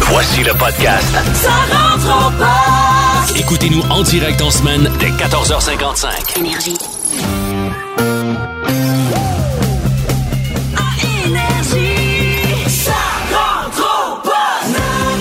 Voici le podcast. Ça rentre au poste. Écoutez-nous en direct en semaine dès 14h55. Énergie. À Énergie. Ça rentre au poste.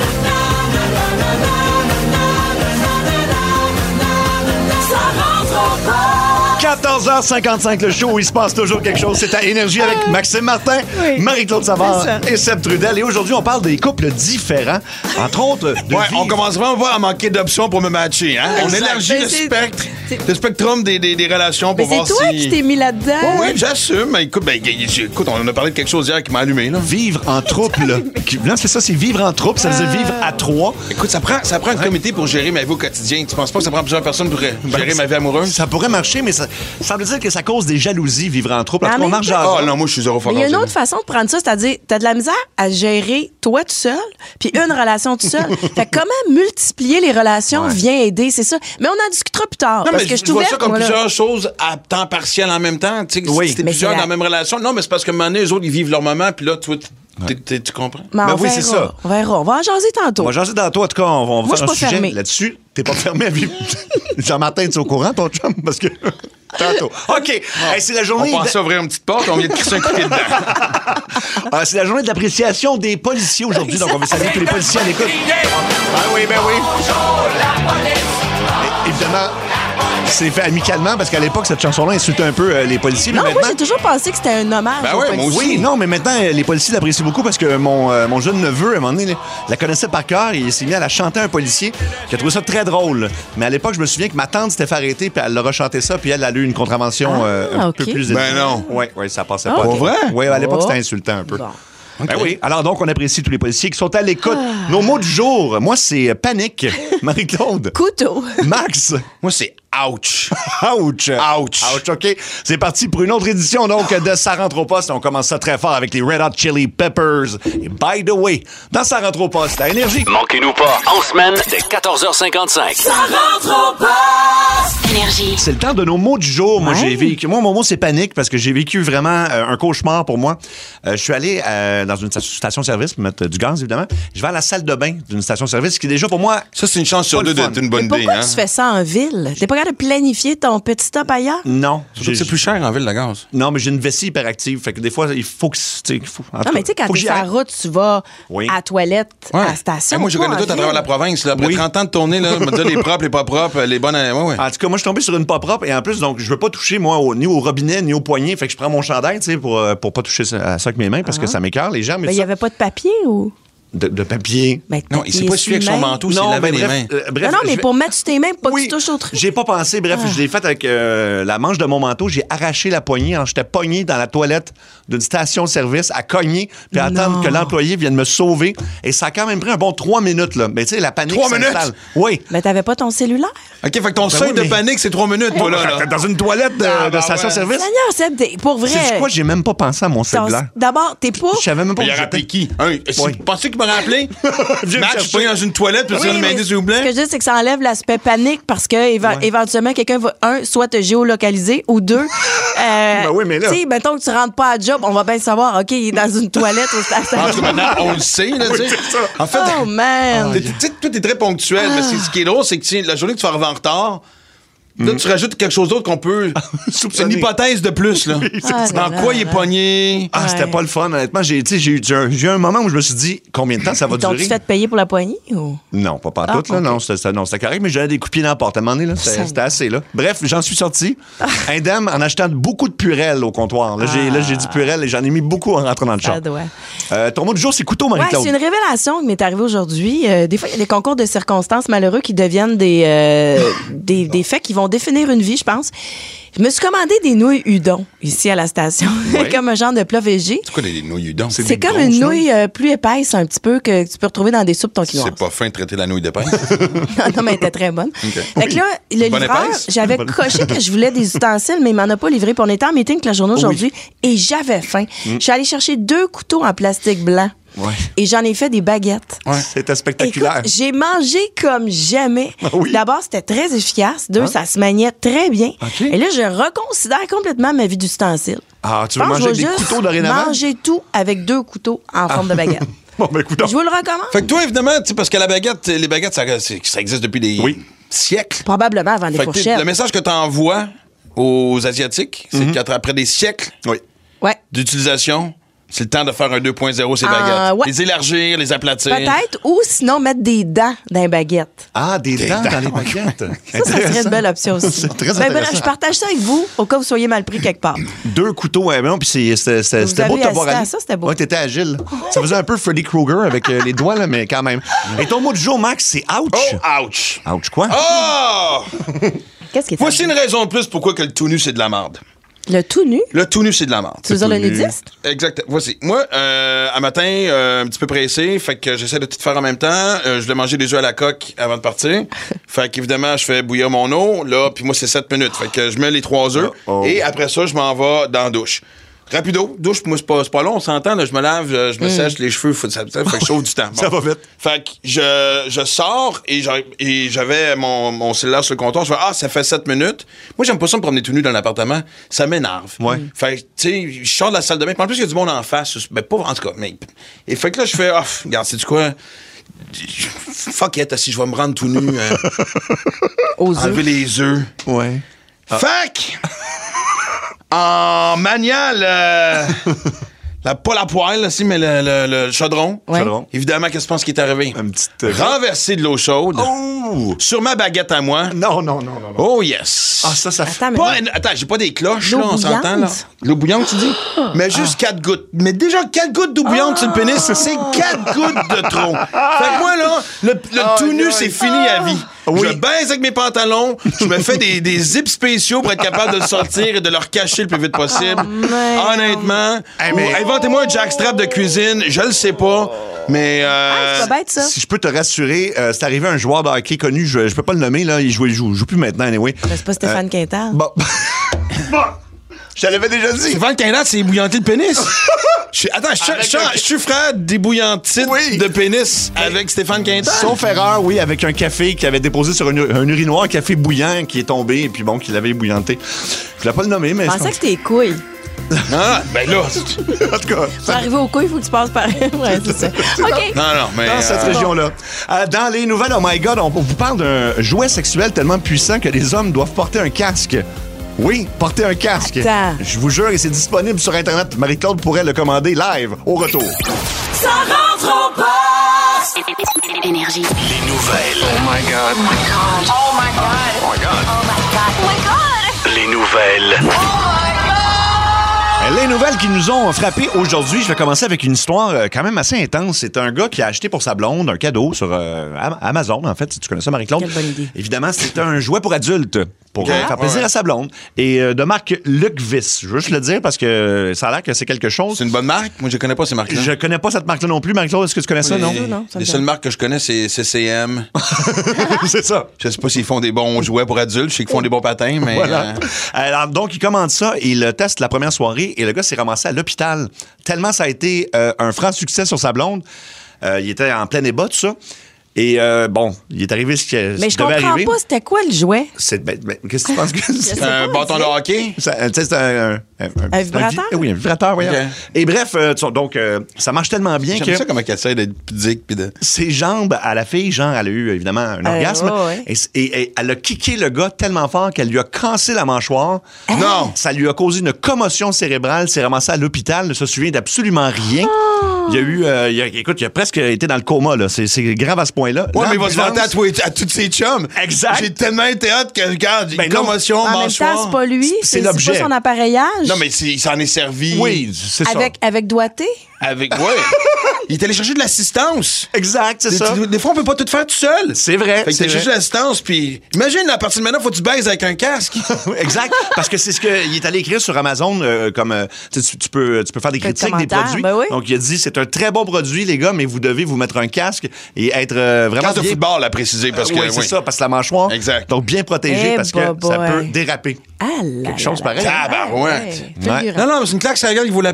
14h55, le show où il se passe toujours quelque chose. C'est à Énergie avec Maxime Martin, Oui. Marie-Claude Savard et Seb Trudel. Et aujourd'hui, on parle des couples différents, entre autres de Ouais, vivre. on commence vraiment pas à manquer d'options pour me matcher, hein? On élargit Ben, le c'est- spectre, c'est- le spectrum des relations pour Mais voir c'est toi si... qui t'es mis là-dedans. Oh, oui, j'assume. Mais écoute, écoute, on a parlé de quelque chose hier qui m'a allumé, là. Vivre en troupe, là. Là, c'est ça, c'est vivre en troupe. Ça veut dire vivre à trois. Écoute, ça prend un comité pour gérer ma vie au quotidien. Tu penses pas que ça prend plusieurs personnes pour gérer ma vie amoureuse? Ça pourrait marcher, mais ça semble dire que ça cause des jalousies, vivre en troupe. En Mais tout cas, en on même en temps- rejase. Ah non, moi, je suis zéro Mais il y a une fort. autre façon de prendre ça, c'est-à-dire, t'as de la misère à gérer toi tout seul, puis une relation tout seul. Fait que comment multiplier les relations vient aider, c'est ça. Mais on en discutera plus tard. Non, parce mais que je vois ouverte, ça comme moi, là. plusieurs choses à temps partiel en même temps. Tu sais, Oui. si t'es Mais plusieurs c'est dans la- la même relation. Non, mais c'est parce que un moment donné, eux autres, ils vivent leur moment, puis là, toi, tu comprends? Mais Ben on oui, verra, c'est ça. On verra. On va en jaser tantôt. On va jaser dans toi, en tout cas, on va Moi, faire je un suis pas sujet fermée. là-dessus. T'es pas fermé à vivre. Jean-Martin, tu es au courant, ton chum? Parce que. Tantôt. OK. Hey, c'est la On journée. pense à ouvrir une petite porte, on vient de crisser un coup de pied dedans. C'est la journée de l'appréciation des policiers aujourd'hui. Donc, on veut saluer tous les policiers à l'écoute. Ben oui, ben oui. Et, évidemment, c'est fait amicalement parce qu'à l'époque, cette chanson-là insultait un peu les policiers. Non, mais moi, maintenant. j'ai toujours pensé que c'était un hommage. Ben aux ouais, moi policiers. aussi. Oui, non, mais maintenant, les policiers l'apprécient beaucoup parce que mon jeune neveu, à un moment donné, là, la connaissait par cœur et il s'est mis à la chanter à un policier qui a trouvé ça très drôle. Mais à l'époque, je me souviens que ma tante s'était fait arrêter puis elle leur a chanté ça puis elle a eu une contravention un OK. peu plus Ben élevée. non. Oui, ça passait Ah, pas. OK. Pour vrai? Oui, à l'époque, Oh. c'était insultant un peu. Bon. Ben oui. Alors donc, on apprécie tous les policiers qui sont à l'écoute. Nos mots du jour, moi, c'est panique. Marie-Claude. Couteau. Max. Moi, c'est ouch. Ouch. Ouch. Ouch, OK. C'est parti pour une autre édition, donc, de Ça rentre au poste. On commence ça très fort avec les Red Hot Chili Peppers. Et by the way, dans Ça rentre au poste, à Énergie. Manquez-nous pas en semaine dès 14h55. Ça rentre au poste. Énergie. C'est le temps de nos mots du jour. Moi, Ouais. j'ai vécu. Moi, mon mot, c'est panique parce que j'ai vécu vraiment un cauchemar pour moi. Je suis allé dans une station-service pour mettre du gaz, évidemment. Je vais à la salle de bain d'une station-service qui, déjà, pour moi. Ça, c'est une chance sur Pas le deux fun. d'être une bonne Mais idée, pourquoi hein? tu fais ça en ville? T'es pas capable de planifier ton petit stop ailleurs? Non. Surtout que c'est plus cher en ville, la gaz. Non, mais j'ai une vessie hyperactive. Fait que des fois, il faut que. Non, mais tu sais, quand t'es sur la route, tu vas Oui. à la toilette, à la station. Hey, moi, je pas connais en tout à travers ville. la province. Là. Après Oui. 30 ans de tournée, là, me dire les propres, les pas propres, les bonnes. Ouais, ouais. En tout cas, moi, je suis tombé sur une pas propre et en plus, donc, je veux pas toucher, moi, ni au robinet, ni au poignet. Fait que je prends mon chandail, tu sais, pour pas toucher à ça avec mes mains parce que ça m'écœure, les gens. Mais Ben, il ça, n'y avait pas de papier ou? de papier. Ben, Non, il s'est pas suivi avec son manteau, il s'est lavé les mains. bref, Non, mais je vais- pour mettre sur tes mains, pour pas Oui, que tu touches au truc. j'ai pas pensé. Bref, je l'ai fait avec la manche de mon manteau. J'ai arraché la poignée. J'étais pogné dans la toilette d'une station-service à cogner puis à attendre que l'employé vienne me sauver. Et ça a quand même pris un bon 3 minutes. Là. Mais tu sais, la panique 3 minutes? s'installe. Oui. Mais t'avais pas ton cellulaire? OK, fait que ton seuil oui, de mais- panique, c'est 3 minutes, toi, là. Dans une toilette de, Ah, de ben station-service. Seigneur, Seb, pour vrai. C'est quoi? J'ai même pas pensé à mon cellulaire. D'abord, t'es pas. Je savais même pas Il a où rappelé j'étais. qui? Vous pensez qu'il m'a rappelé? Viens me Max, je chercher. suis pris dans une toilette, puis Oui, ça me mais m'aider, s'il vous Ce plaît. que je dis, c'est que ça enlève l'aspect panique parce que éventuellement, quelqu'un va, soit te géolocaliser ou deux. Ben oui, mais là- Tu sais, mettons que tu rentres pas à job, on va bien savoir, OK, il est dans une toilette au station. Parce que maintenant, on le sait, là, tu sais. c'est ça. En fait, Oh, man. tu sais, toi, t'es très ponctuel, mais ce qui est drôle, c'est que tu sais, la journée que tu vas arriver en retard, là, tu rajoutes quelque chose d'autre qu'on peut. C'est Soupçonner. une hypothèse de plus, là. Ah, Dans là, quoi là, il est là. pogné? Ah, c'était Ouais. pas le fun, honnêtement. J'ai eu un moment où je me suis dit, combien de temps ça va durer? T'ont-tu fait payer pour la poignée ou? Non, pas Ah, tout, là. ok. Non, c'était correct, mais j'avais des coups de pied dans la porte. À un moment donné, là, c'était assez, là. Bref, j'en suis sorti, indemne, en achetant beaucoup de purelles au comptoir. Là, j'ai dit purelles et j'en ai mis beaucoup en rentrant dans le char. Ça doit. Ton mot du jour, c'est couteau, Ouais, Marie-Claude. c'est une révélation qui m'est arrivée aujourd'hui. Des fois, il y a des concours de circonstances malheureux qui deviennent des faits qui vont définir une vie, je pense. Je me suis commandé des nouilles udon ici à la station. Ouais. Comme un genre de plat végé. C'est quoi les nouilles udon? C'est des comme grosses une nouilles. nouille plus épaisse un petit peu que tu peux retrouver dans des soupes tonkinoises. C'est pas fin de traiter la nouille d'épaisse. Non, mais elle était très bonne. OK. Fait que là, le Bonne livreur, épaisse? j'avais coché que je voulais des ustensiles, mais il m'en a pas livré. Puis on était en meeting toute la journée aujourd'hui et j'avais faim. Je suis allée chercher 2 couteaux en plastique blanc Ouais. et j'en ai fait des baguettes. C'était spectaculaire. Écoute, j'ai mangé comme jamais. Oui. D'abord, c'était très efficace. 2, ça se maniait très bien. OK. Et là, je reconsidère complètement ma vie d'ustensile. Ah, tu Je veux pense manger que je avec vais des juste couteaux dorénavant? manger tout avec 2 couteaux en forme de baguette. Bon, ben, écoute. Je vous le recommande. Fait que toi, évidemment, tu sais, parce que la baguette, les baguettes, ça existe depuis des siècles. Probablement avant les Fait que fourchettes. le message que tu envoies aux Asiatiques, c'est qu'après des siècles Ouais. d'utilisation, c'est le temps de faire un 2.0 ces baguettes. ouais. Les élargir, les aplatir. Peut-être, ou sinon mettre des dents dans les baguettes. Ah, des dents dans les baguettes. Ça serait une belle option aussi. C'est très Ben, bref, intéressant. je partage ça avec vous, au cas où vous soyez mal pris quelque part. 2 couteaux, ouais, non, puis c'était beau de te voir assisté à aller. ça, c'était beau. Ouais, t'étais agile. Ça faisait un peu Freddy Krueger avec les doigts, là, mais quand même. Et ton mot du jour, Max, c'est ouch. Oh, ouch! Ouch, quoi? Oh! Qu'est-ce qui est Voici une raison de plus pourquoi que le tout nu, c'est de la merde. Le tout nu? Le tout nu, c'est de la merde. Tu veux dire le nudiste? Exact. Voici. Moi, un matin, un petit peu pressé, fait que j'essaie de tout faire en même temps. Je voulais manger des œufs à la coque avant de partir. Fait qu'évidemment, je fais bouillir mon eau, là, puis moi, c'est 7 minutes. Fait que je mets les 3 œufs, et après ça, je m'en vais dans la douche. Rapido, douche, moi, c'est pas long, on s'entend, là, je me lave, je me sèche les cheveux, fait que je sauve du temps. Bon. Ça va vite. Fait que je sors et j'avais mon cellulaire sur le comptoir. Je fais, ça fait 7 minutes. Moi, j'aime pas ça me promener tout nu dans l'appartement. Ça m'énerve. Ouais. Fait que, tu sais, je sors de la salle de bain. Puis en plus, il y a du monde en face. Ben, pas en tout cas. Mais, et fait que là, je fais, regarde, sais-tu quoi? Fuck it, si je vais me rendre tout nu. Aux enlever œufs. les œufs. Ouais. Fac! En maniant pas la poêle, là, mais le chaudron. Ouais. Chaudron. Évidemment, qu'est-ce que tu penses qui est arrivé? Un petit. Renverser de l'eau chaude Oh! sur ma baguette à moi. Non. Oh yes! Ah, ça Attends, mais Attends, j'ai pas des cloches, L'eau là, on s'entend, là. bouillante? L'eau bouillante, tu dis? Mais juste 4 gouttes. Mais déjà, 4 gouttes d'eau bouillante sur le pénis, c'est 4 gouttes de trop. Fait que moi, là, le tout nu, c'est fini à vie. Oui. Je baise avec mes pantalons, je me fais des zips spéciaux pour être capable de le sortir et de le recacher le plus vite possible. Honnêtement, mais- inventez-moi un jackstrap de cuisine, je le sais pas, mais... C'est pas bête, ça. Si je peux te rassurer, c'est arrivé à un joueur de hockey connu, je peux pas le nommer, là, il joue plus maintenant, anyway. Ben, c'est pas Stéphane Quintal. Bon. Je te l'avais déjà dit. Stéphane Quintal, c'est ébouillanter le pénis. Je suis frère d'ébouillantie Oui. de pénis avec Stéphane Quintal. Sauf erreur, oui, avec un café qui avait déposé sur un urinoir, un café bouillant qui est tombé, et puis bon, qui l'avait ébouillanté. Je voulais pas le nommer, mais... Je pensais que c'était les couilles. Ah, ben là... En tout cas, Pour arriver aux couilles, il faut que tu passes par... ouais, c'est ça. OK. Non, mais... dans cette région-là. Dans les nouvelles, oh my God, on vous parle d'un jouet sexuel tellement puissant que les hommes doivent porter un casque. Oui, porter un casque. Attends. Je vous jure, et c'est disponible sur Internet. Marie-Claude pourrait le commander live, au retour. Ça rentre au poste. Les Énergie. nouvelles. Oh my God. Oh my God. Oh my God. Oh my God. Oh my God. Les nouvelles. Les nouvelles qui nous ont frappé aujourd'hui, je vais commencer avec une histoire quand même assez intense. C'est un gars qui a acheté pour sa blonde un cadeau sur Amazon, en fait, si tu connais ça, Marie-Claude. Quelle bonne idée. Évidemment, c'est un jouet pour adultes, pour faire plaisir Ouais. à sa blonde. Et de marque Lucvis. Je veux juste le dire parce que ça a l'air que c'est quelque chose. C'est une bonne marque? Moi, je connais pas ces marques-là. Je connais pas cette marque-là non plus. Marie-Claude, est-ce que tu connais ça, non? non, ça me Les dit seules marques que je connais, c'est CCM. C'est ça. Je sais pas s'ils font des bons jouets pour adultes. Je sais qu'ils font des bons patins, mais... Voilà. Alors, donc, il commande ça, il le teste la première soirée et le gars s'est ramassé à l'hôpital. Tellement ça a été un franc succès sur sa blonde. Il était en plein ébat, tout ça. Et bon, il est arrivé ce qui Mais je devait comprends arriver. pas, c'était quoi le jouet? Qu'est-ce que tu penses que c'est? sais un pas, bâton de hockey? Tu sais, c'est un vibrateur? oui, un vibrateur, voyons. Ok. Et bref, donc, ça marche tellement bien J'aime que ça comment elle essaie d'être pudique pis de... ses jambes à la fille, genre, elle a eu évidemment un orgasme. ouais. Et elle a kické le gars tellement fort qu'elle lui a cassé la mâchoire. Non! Ça lui a causé une commotion cérébrale, s'est ramassé à l'hôpital, ne se souvient d'absolument rien. Il y a eu, écoute, il a presque été dans le coma, là. C'est grave à ce point-là. Ouais, mais il va se L'ambulance- vanter à tous ses chums. Exact. J'ai tellement été hâte que, regarde, j'ai Ben une non. commotion, En même mâchoire. temps, c'est pas lui, C'est c'est l'objet. pas son appareillage. Non, mais il s'en est servi. Oui, c'est ça. Avec doigté? Ouais. Il est allé chercher de l'assistance. Exact, c'est ça. Des fois, on peut pas tout faire tout seul. C'est vrai. Fait que c'est t'as cherché de vrai. l'assistance, puis imagine, à partir de maintenant, faut que tu baises avec un casque. Exact, parce que c'est ce qu'il est allé écrire sur Amazon, comme tu peux faire des Fait de critiques des commentaires, produits. ben oui. Donc il a dit c'est un très bon produit les gars, mais vous devez vous mettre un casque et être vraiment Casque de bien... football, à préciser, parce que... oui, c'est ça, parce que la mâchoire. Exact. Donc bien protégé Eh, parce que ça boy. peut déraper. Ah là Quelque chose là là. pareil. Tabarouette. Ouais. Ouais. Non, non, mais c'est une claque sur la gueule qui vaut la peine.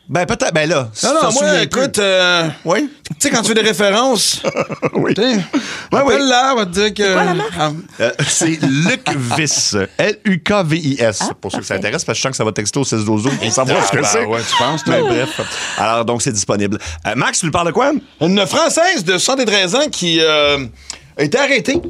Ben, peut-être. Ben là. Non, t'en moi, souviens plus. écoute, Oui? tu sais, quand tu fais des références, Oui. tu sais, appelle-la, on va te dire que... quoi la marque? C'est Luc Viss. L-U-K-V-I-S. Pour ceux que ça intéresse, parce que je sens que ça va texter au 6-12 pour savoir ce que c'est. Ouais, tu penses, Mais toi? bref. Alors, donc, c'est disponible. Max, tu lui parles de quoi? Une Française de 73 ans qui a été arrêtée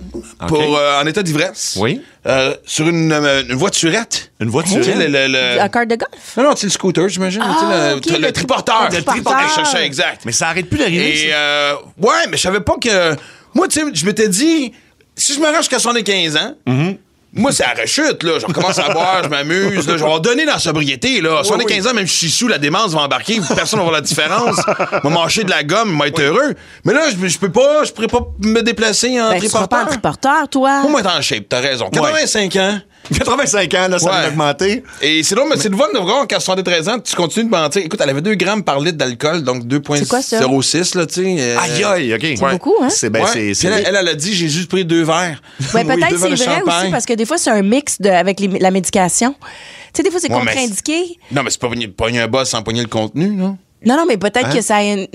en état d'ivresse. Oui. Sur une voiturette. Une voiture. Tu sais, le- Un carte de golf? Non, c'est le scooter, j'imagine. Ah, Tu sais, ok, le triporteur. le triporteur. Je cherchais, exact. Mais ça arrête plus d'arriver. Et, ça. ouais, mais je savais pas que... Moi, tu sais, je m'étais dit, si je me rends jusqu'à 75 ans, moi, c'est à la rechute, là. Je recommence à boire, je m'amuse, là. Je vais donner dans la sobriété, là. 75 ans, même si je suis sous, la démence va embarquer, personne va voir la différence. Va mâcher de la gomme, va être heureux. Mais là, je pourrais pas me déplacer en Ben, tu seras pas un triporteur. triporteur, toi. Moi, être en shape, t'as raison. 85 ans. 85 ans, là, ça Ouais. va augmenter. Et c'est drôle, mais c'est le fun de voir qu'à 73 ans, tu continues de mentir. Écoute, elle avait 2 grammes par litre d'alcool, donc C'est quoi ça? 2,06, là, tu sais. Aïe, aïe, OK. C'est beaucoup, hein? C'est, ben, Ouais. c'est, Puis elle a dit, j'ai juste pris 2 verres. Ben, Oui, peut-être 2 verres de c'est vrai champagne. aussi, parce que des fois, c'est un mix avec la médication. Tu sais, des fois, c'est Ouais, mais contre-indiqué. Non, mais c'est pas pogner un boss sans pogner le contenu, non? Non, mais peut-être que ça a une...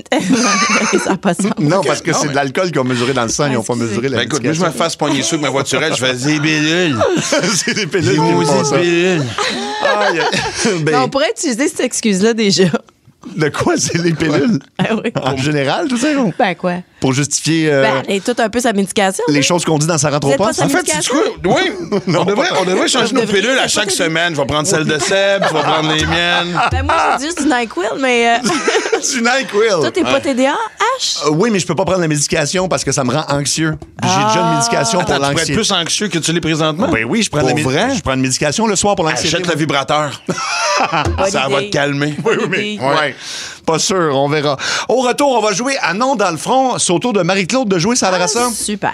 ça n'a pas de sens. Non, parce que Non, c'est mais- de l'alcool qu'ils ont mesuré dans le sang, ils n'ont pas excusez. mesuré la Ben écoute, moi, je me médication. fasse pogner ça avec ma voiturette, je fais des pilules. C'est des pilules qui Des me font maudites ça. pilules. Aïe. Ben, Non, on pourrait utiliser cette excuse-là déjà. de quoi, c'est les pilules? Ah oui. En général, tout ça, non? Ben quoi? Pour justifier Ben, elle est toute un peu sa médication. les oui. choses qu'on dit dans sa rentre Vous au êtes pas poste. sa En fait, médication? tu quoi? Oui, on devrait changer Vous nos devriez, pilules à c'est chaque pas semaine. Je vais prendre celle de Seb, je vais prendre les miennes. Ben moi, j'ai juste du NyQuil, mais Du NyQuil. toi, t'es pas TDA, H? Oui, mais je peux pas prendre la médication parce que ça me rend anxieux. Puis j'ai déjà une médication pour Attends, tu pourrais être l'anxiété. plus anxieux que tu l'es présentement? Ben oui, je prends, Pour vrai? je prends une médication le soir pour l'anxiété. Achète le vibrateur. Bonne Ça va idée. te calmer. Oui, Bonne mais idée. ouais. Pas sûr, on verra. Au retour, on va jouer à Non dans le front. C'est au tour de Marie-Claude de jouer, ça a l'air à ça? Super.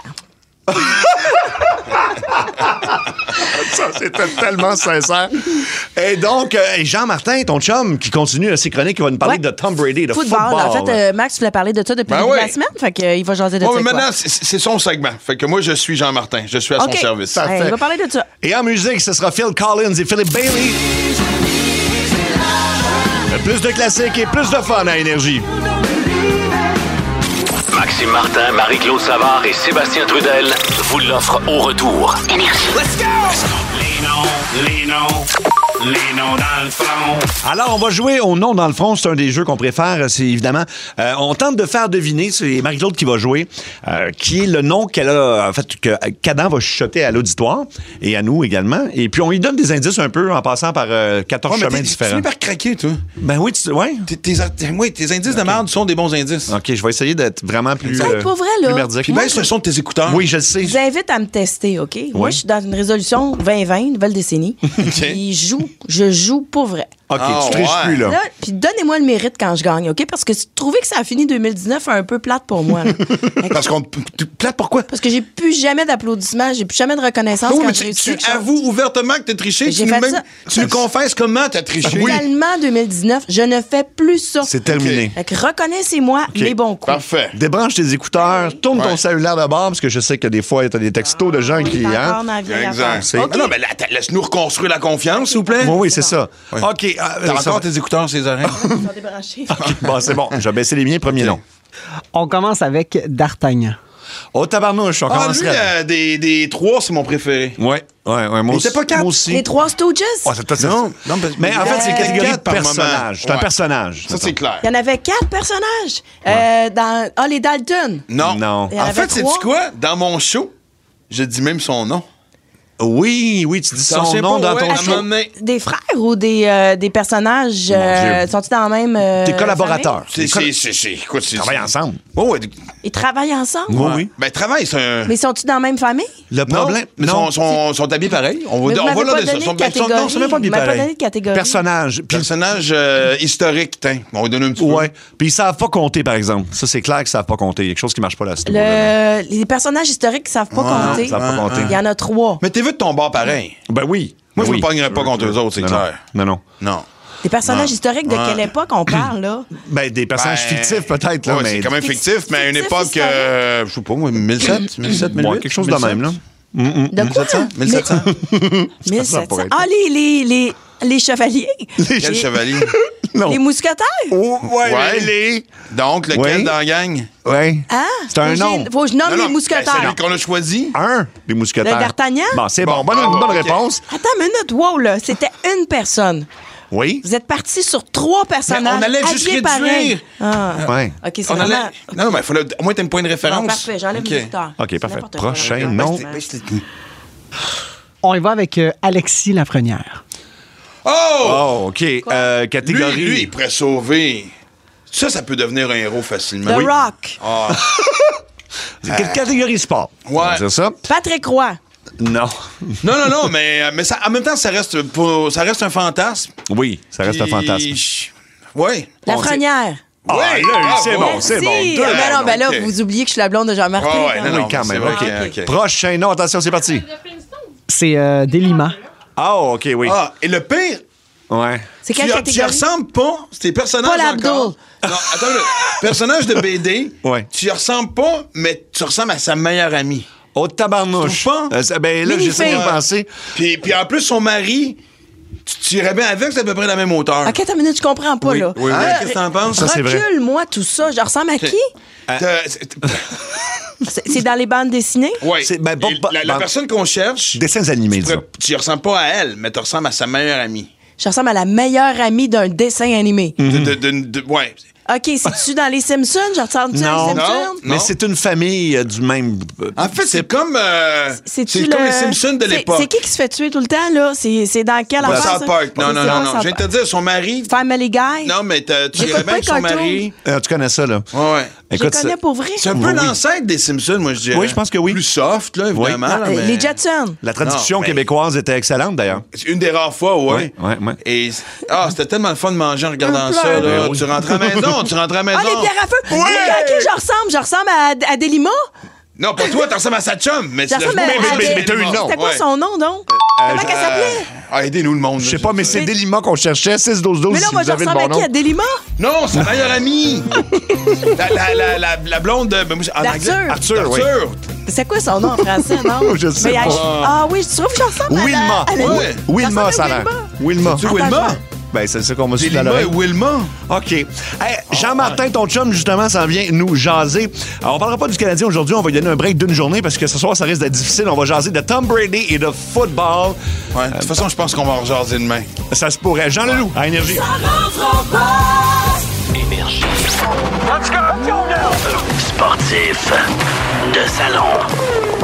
Ça, c'était tellement sincère. Et donc, Jean-Martin, ton chum, qui continue ses chroniques, il va nous parler Ouais. de Tom Brady, de Football. football. En fait, Max, tu voulais parler de ça depuis Ben le début de oui. la semaine. Fait qu'il va jaser de Bon, ça. mais quoi. maintenant, c'est son segment. Fait que moi, je suis Jean-Martin. Je suis à son OK. service. Ça Hey, fait. il va parler de ça. Et en musique, ce sera Phil Collins et Philip Bailey. Plus de classiques et plus de fun à Énergie. Maxime Martin, Marie-Claude Savard et Sébastien Trudel vous l'offrent au retour. Let's go! Les noms dans le front. Alors, on va jouer au nom dans le front. C'est un des jeux qu'on préfère. C'est évidemment... on tente de faire deviner, c'est Marie-Claude qui va jouer, qui est le nom qu'elle a... En fait, que Cadan va chuchoter à l'auditoire et à nous également. Et puis, on lui donne des indices un peu en passant par 14 Ouais, mais chemins tu différents. finis par craquer, toi. Ben oui, ouais. Tes indices de merde sont des bons indices. OK, je vais essayer d'être vraiment plus... Hey, pour vrai, là. plus merdique. Puis baisse le son de tes écouteurs. Oui, je le sais. Je vous invite à me tester, OK? Moi, je suis dans une résolution 2020, nouvelle décennie. Puis je joue pour vrai. OK, Ah, tu triches ouais. plus, là. Là, puis donnez-moi le mérite quand je gagne, OK? Parce que trouver que ça a fini 2019 un peu plate pour moi. là. Parce qu'on te plate pourquoi? Parce que j'ai plus jamais d'applaudissements, j'ai plus jamais de reconnaissance Non, quand mais je tu réussis quelque chose. avoues ouvertement que t'as triché. J'ai Tu fait nous, ça. tu nous confesses comment t'as triché. Finalement, 2019, je ne fais plus ça. C'est terminé. Fait que reconnaissez-moi les bons coups. Parfait. Débranche tes écouteurs, tourne ton Ouais. cellulaire de bord, parce que je sais que des fois, t'as des textos de gens qui... Encore Hein? dans la vieille Exact. affaire. OK. Ah non, mais là, laisse-nous reconstruire la confiance, s'il vous plaît. Oui, oui, c'est ça. Ouais. OK. T'as encore tes écouteurs sur les oreilles? Ils sont débranchés. Bon, c'est bon. Je vais baisser les miens, premier nom. On commence avec D'Artagnan. Oh, tabarnouche, on Ah, lui, commencerait... des trois, c'est mon préféré. Ouais, moi Il aussi. était pas quatre. Moi aussi. Les trois Stooges? Oh, c'est peut-être ça. Non, Mais en fait, c'est une catégorie de quatre par moment. personnage. C'est un Ouais. personnage. Ça, c'est clair. Il y en avait 4 personnages. Les Dalton. Non. Non. Il y en En avait fait, c'est 3. quoi? Dans mon show, je dis même son nom. Oui, tu dis T'en son sais nom pas, dans ouais, ton à un show. moment donné. Des frères ou des personnages? Dieu. Sont-ils dans la même. Tes collaborateurs. Écoute, Ils travaillent ensemble. Oui, oui. famille? Ils travaillent ensemble? Oui, oui. Ben, travail, c'est un. Mais sont-ils dans la même famille? Le Non, problème... mais sont habillés pareil. On Mais va vous m'avez là pas de ça. donné de Non, catégorie. c'est même pas habillé Vous m'avez pas donné pareil. de catégorie. Personnage. Puis, Personnage historique, tiens. On va lui donner un petit peu. ouais. Puis ils savent pas compter, par exemple. Ça, c'est clair qu'ils savent pas compter. Il y a quelque chose qui marche pas là. Les personnages historiques qui savent pas compter. Ils savent pas compter. Il y en a 3. Mais t'es vu de ton bord pareil. Ben oui. Moi, je Oui. me pognerais pas contre eux autres, c'est Non, clair. Non. Non. Des personnages Non. historiques de quelle époque on parle, là? Ben, des personnages Ben, fictifs, peut-être, là, ouais, mais... c'est quand même fictif, mais à une Fictif, époque, historique. je sais pas, moi, 1007, 1008. Ouais, quelque chose de même, là. De quoi? 1700. 1700. pourrait être. Ah, les chevaliers. Quel chevalier? Non. Les mousquetaires? Oh, Ouais. les... Donc, lequel Ouais. dans la gang? Ouais. Ah? C'est un nom. Faut que je nomme les Ben, mousquetaires. celui qu'on a choisi. Un des mousquetaires. Le D'Artagnan? Bon, c'est bon. Bonne OK. réponse. Attends une minute. Wow, là. C'était une personne. Oui. Vous êtes parti sur 3 personnages. Mais on allait juste habillés pareil. réduire. Ah. Ouais. OK, c'est On vraiment... allait... Non, mais il fallait au moins t'aies un point de référence. Bon, parfait, j'enlève OK. mes écouteurs. OK, C'est parfait. n'importe quoi, Prochain là. nom. On y va avec Alexis Lafrenière. Oh! Oh, OK. Catégorie... Lui, il pourrait sauver. Ça peut devenir un héros facilement. The Rock. Ah, Quelle catégorie sport? Ouais. On va dire ça? Patrick Roy. Non. non, mais ça, en même temps, ça reste un fantasme. Oui, ça reste un Puis- fantasme. Oui. Lafrenière. Ah, Ouais, là, c'est bravo. bon, c'est bon. Merci. Deux. Mais non, ben là, OK. vous oubliez que je suis la blonde de Jean-Martin. Ouais, quand non, même. Oui, quand c'est même. vrai, OK. OK. Prochain nom. Attention, c'est parti. C'est Delima. Ah, OK, oui. Ah, et le pire, Ouais. C'est tu quelle y catégorie? ressembles pas. C'est tes personnages Paul encore. Non, attends, personnage de BD, Ouais. tu y ressembles pas, mais tu ressembles à sa meilleure amie. Oh, tabarnouche. Tu trouves pas? Ben là, j'essaie de Ouais. penser. Puis en plus, son mari, tu irais bien avec, c'est à peu près la même hauteur. OK, attends une minute, je comprends pas, là. Oui, Ah, qu'est-ce que t'en penses? Ça, c'est vrai. Recule-moi tout ça. Je ressemble à qui? C'est dans les bandes dessinées? Oui. C'est- ben, bon, la bon. personne qu'on cherche, Dessins animés, disons. tu y ressembles pas à elle, mais tu ressembles à sa meilleure amie. Je ressemble à la meilleure amie d'un dessin animé. Ouais. OK, c'est-tu dans les Simpsons? Je ressemble-tu à les Non. Simpsons? Mais c'est une famille du même... En fait, c'est comme, C'est-tu comme le- les Simpsons de C'est- l'époque. C'est qui se fait tuer tout le temps, là? C'est dans quelle Dans affaire, South ça? Park. Non, C'est non, ça, non, non. South Je viens de te Park. dire, son mari. Family Guy? Non, mais tu J'écoute irais bien pas avec son le cartoon. mari. tu connais ça, là. Ouais, ouais. Je les connais pour vrai? C'est un peu Oui. l'ancêtre des Simpsons, moi, je dirais. Oui, je pense que oui. Plus soft, là, évidemment. Oui. là, mais- Les Jetsons. La tradition Non, mais- québécoise était excellente, d'ailleurs. C'est une des rares fois, ouais. Ouais, ouais. Et c'était tellement le fun de manger en regardant Un ça. plein. Là. Oui. Tu rentres à la maison, tu rentres à la maison. Ah, les pierres à feu! Ouais! À qui je ressemble? Je ressemble à Delima? Non, pas toi, tu ressembles à sa chum. Mais Je ressemble à... mais t'as eu le nom. C'était quoi Ouais. son nom, donc? Comment qu'elle s'appelait? Ah, aidez-nous le monde. Je sais pas, mais c'est Delima qu'on cherchait. 6-12-12 Mais là, si moi, vous je avez le ressemble bon à qui? nom. À Delima? Non, sa meilleure amie. la blonde de... ben, moi, en D'Arthur. anglais. Arthur, oui. Arthur. C'est quoi son nom en français, non? Je sais Mais, pas. Ah oui, je trouve que je ressemble à Wilma. à la- Ouais. Wilma, Je ça a ressemble l'air. à Wilma. Tu Wilma? Ben, c'est ça qu'on m'a su tout à Delima et l'heure. Wilma. OK. Hey, Jean-Martin, ton chum, justement, s'en vient nous jaser. Alors, on parlera pas du Canadien aujourd'hui. On va lui donner un break d'une journée parce que ce soir, ça risque d'être difficile. On va jaser de Tom Brady et de football. Ouais, de toute façon, je pense qu'on va en rejaser demain. Ça se pourrait. Jean Leloup, à Énergie. Ça rentre en passe. Énergie. Sportif. De salon.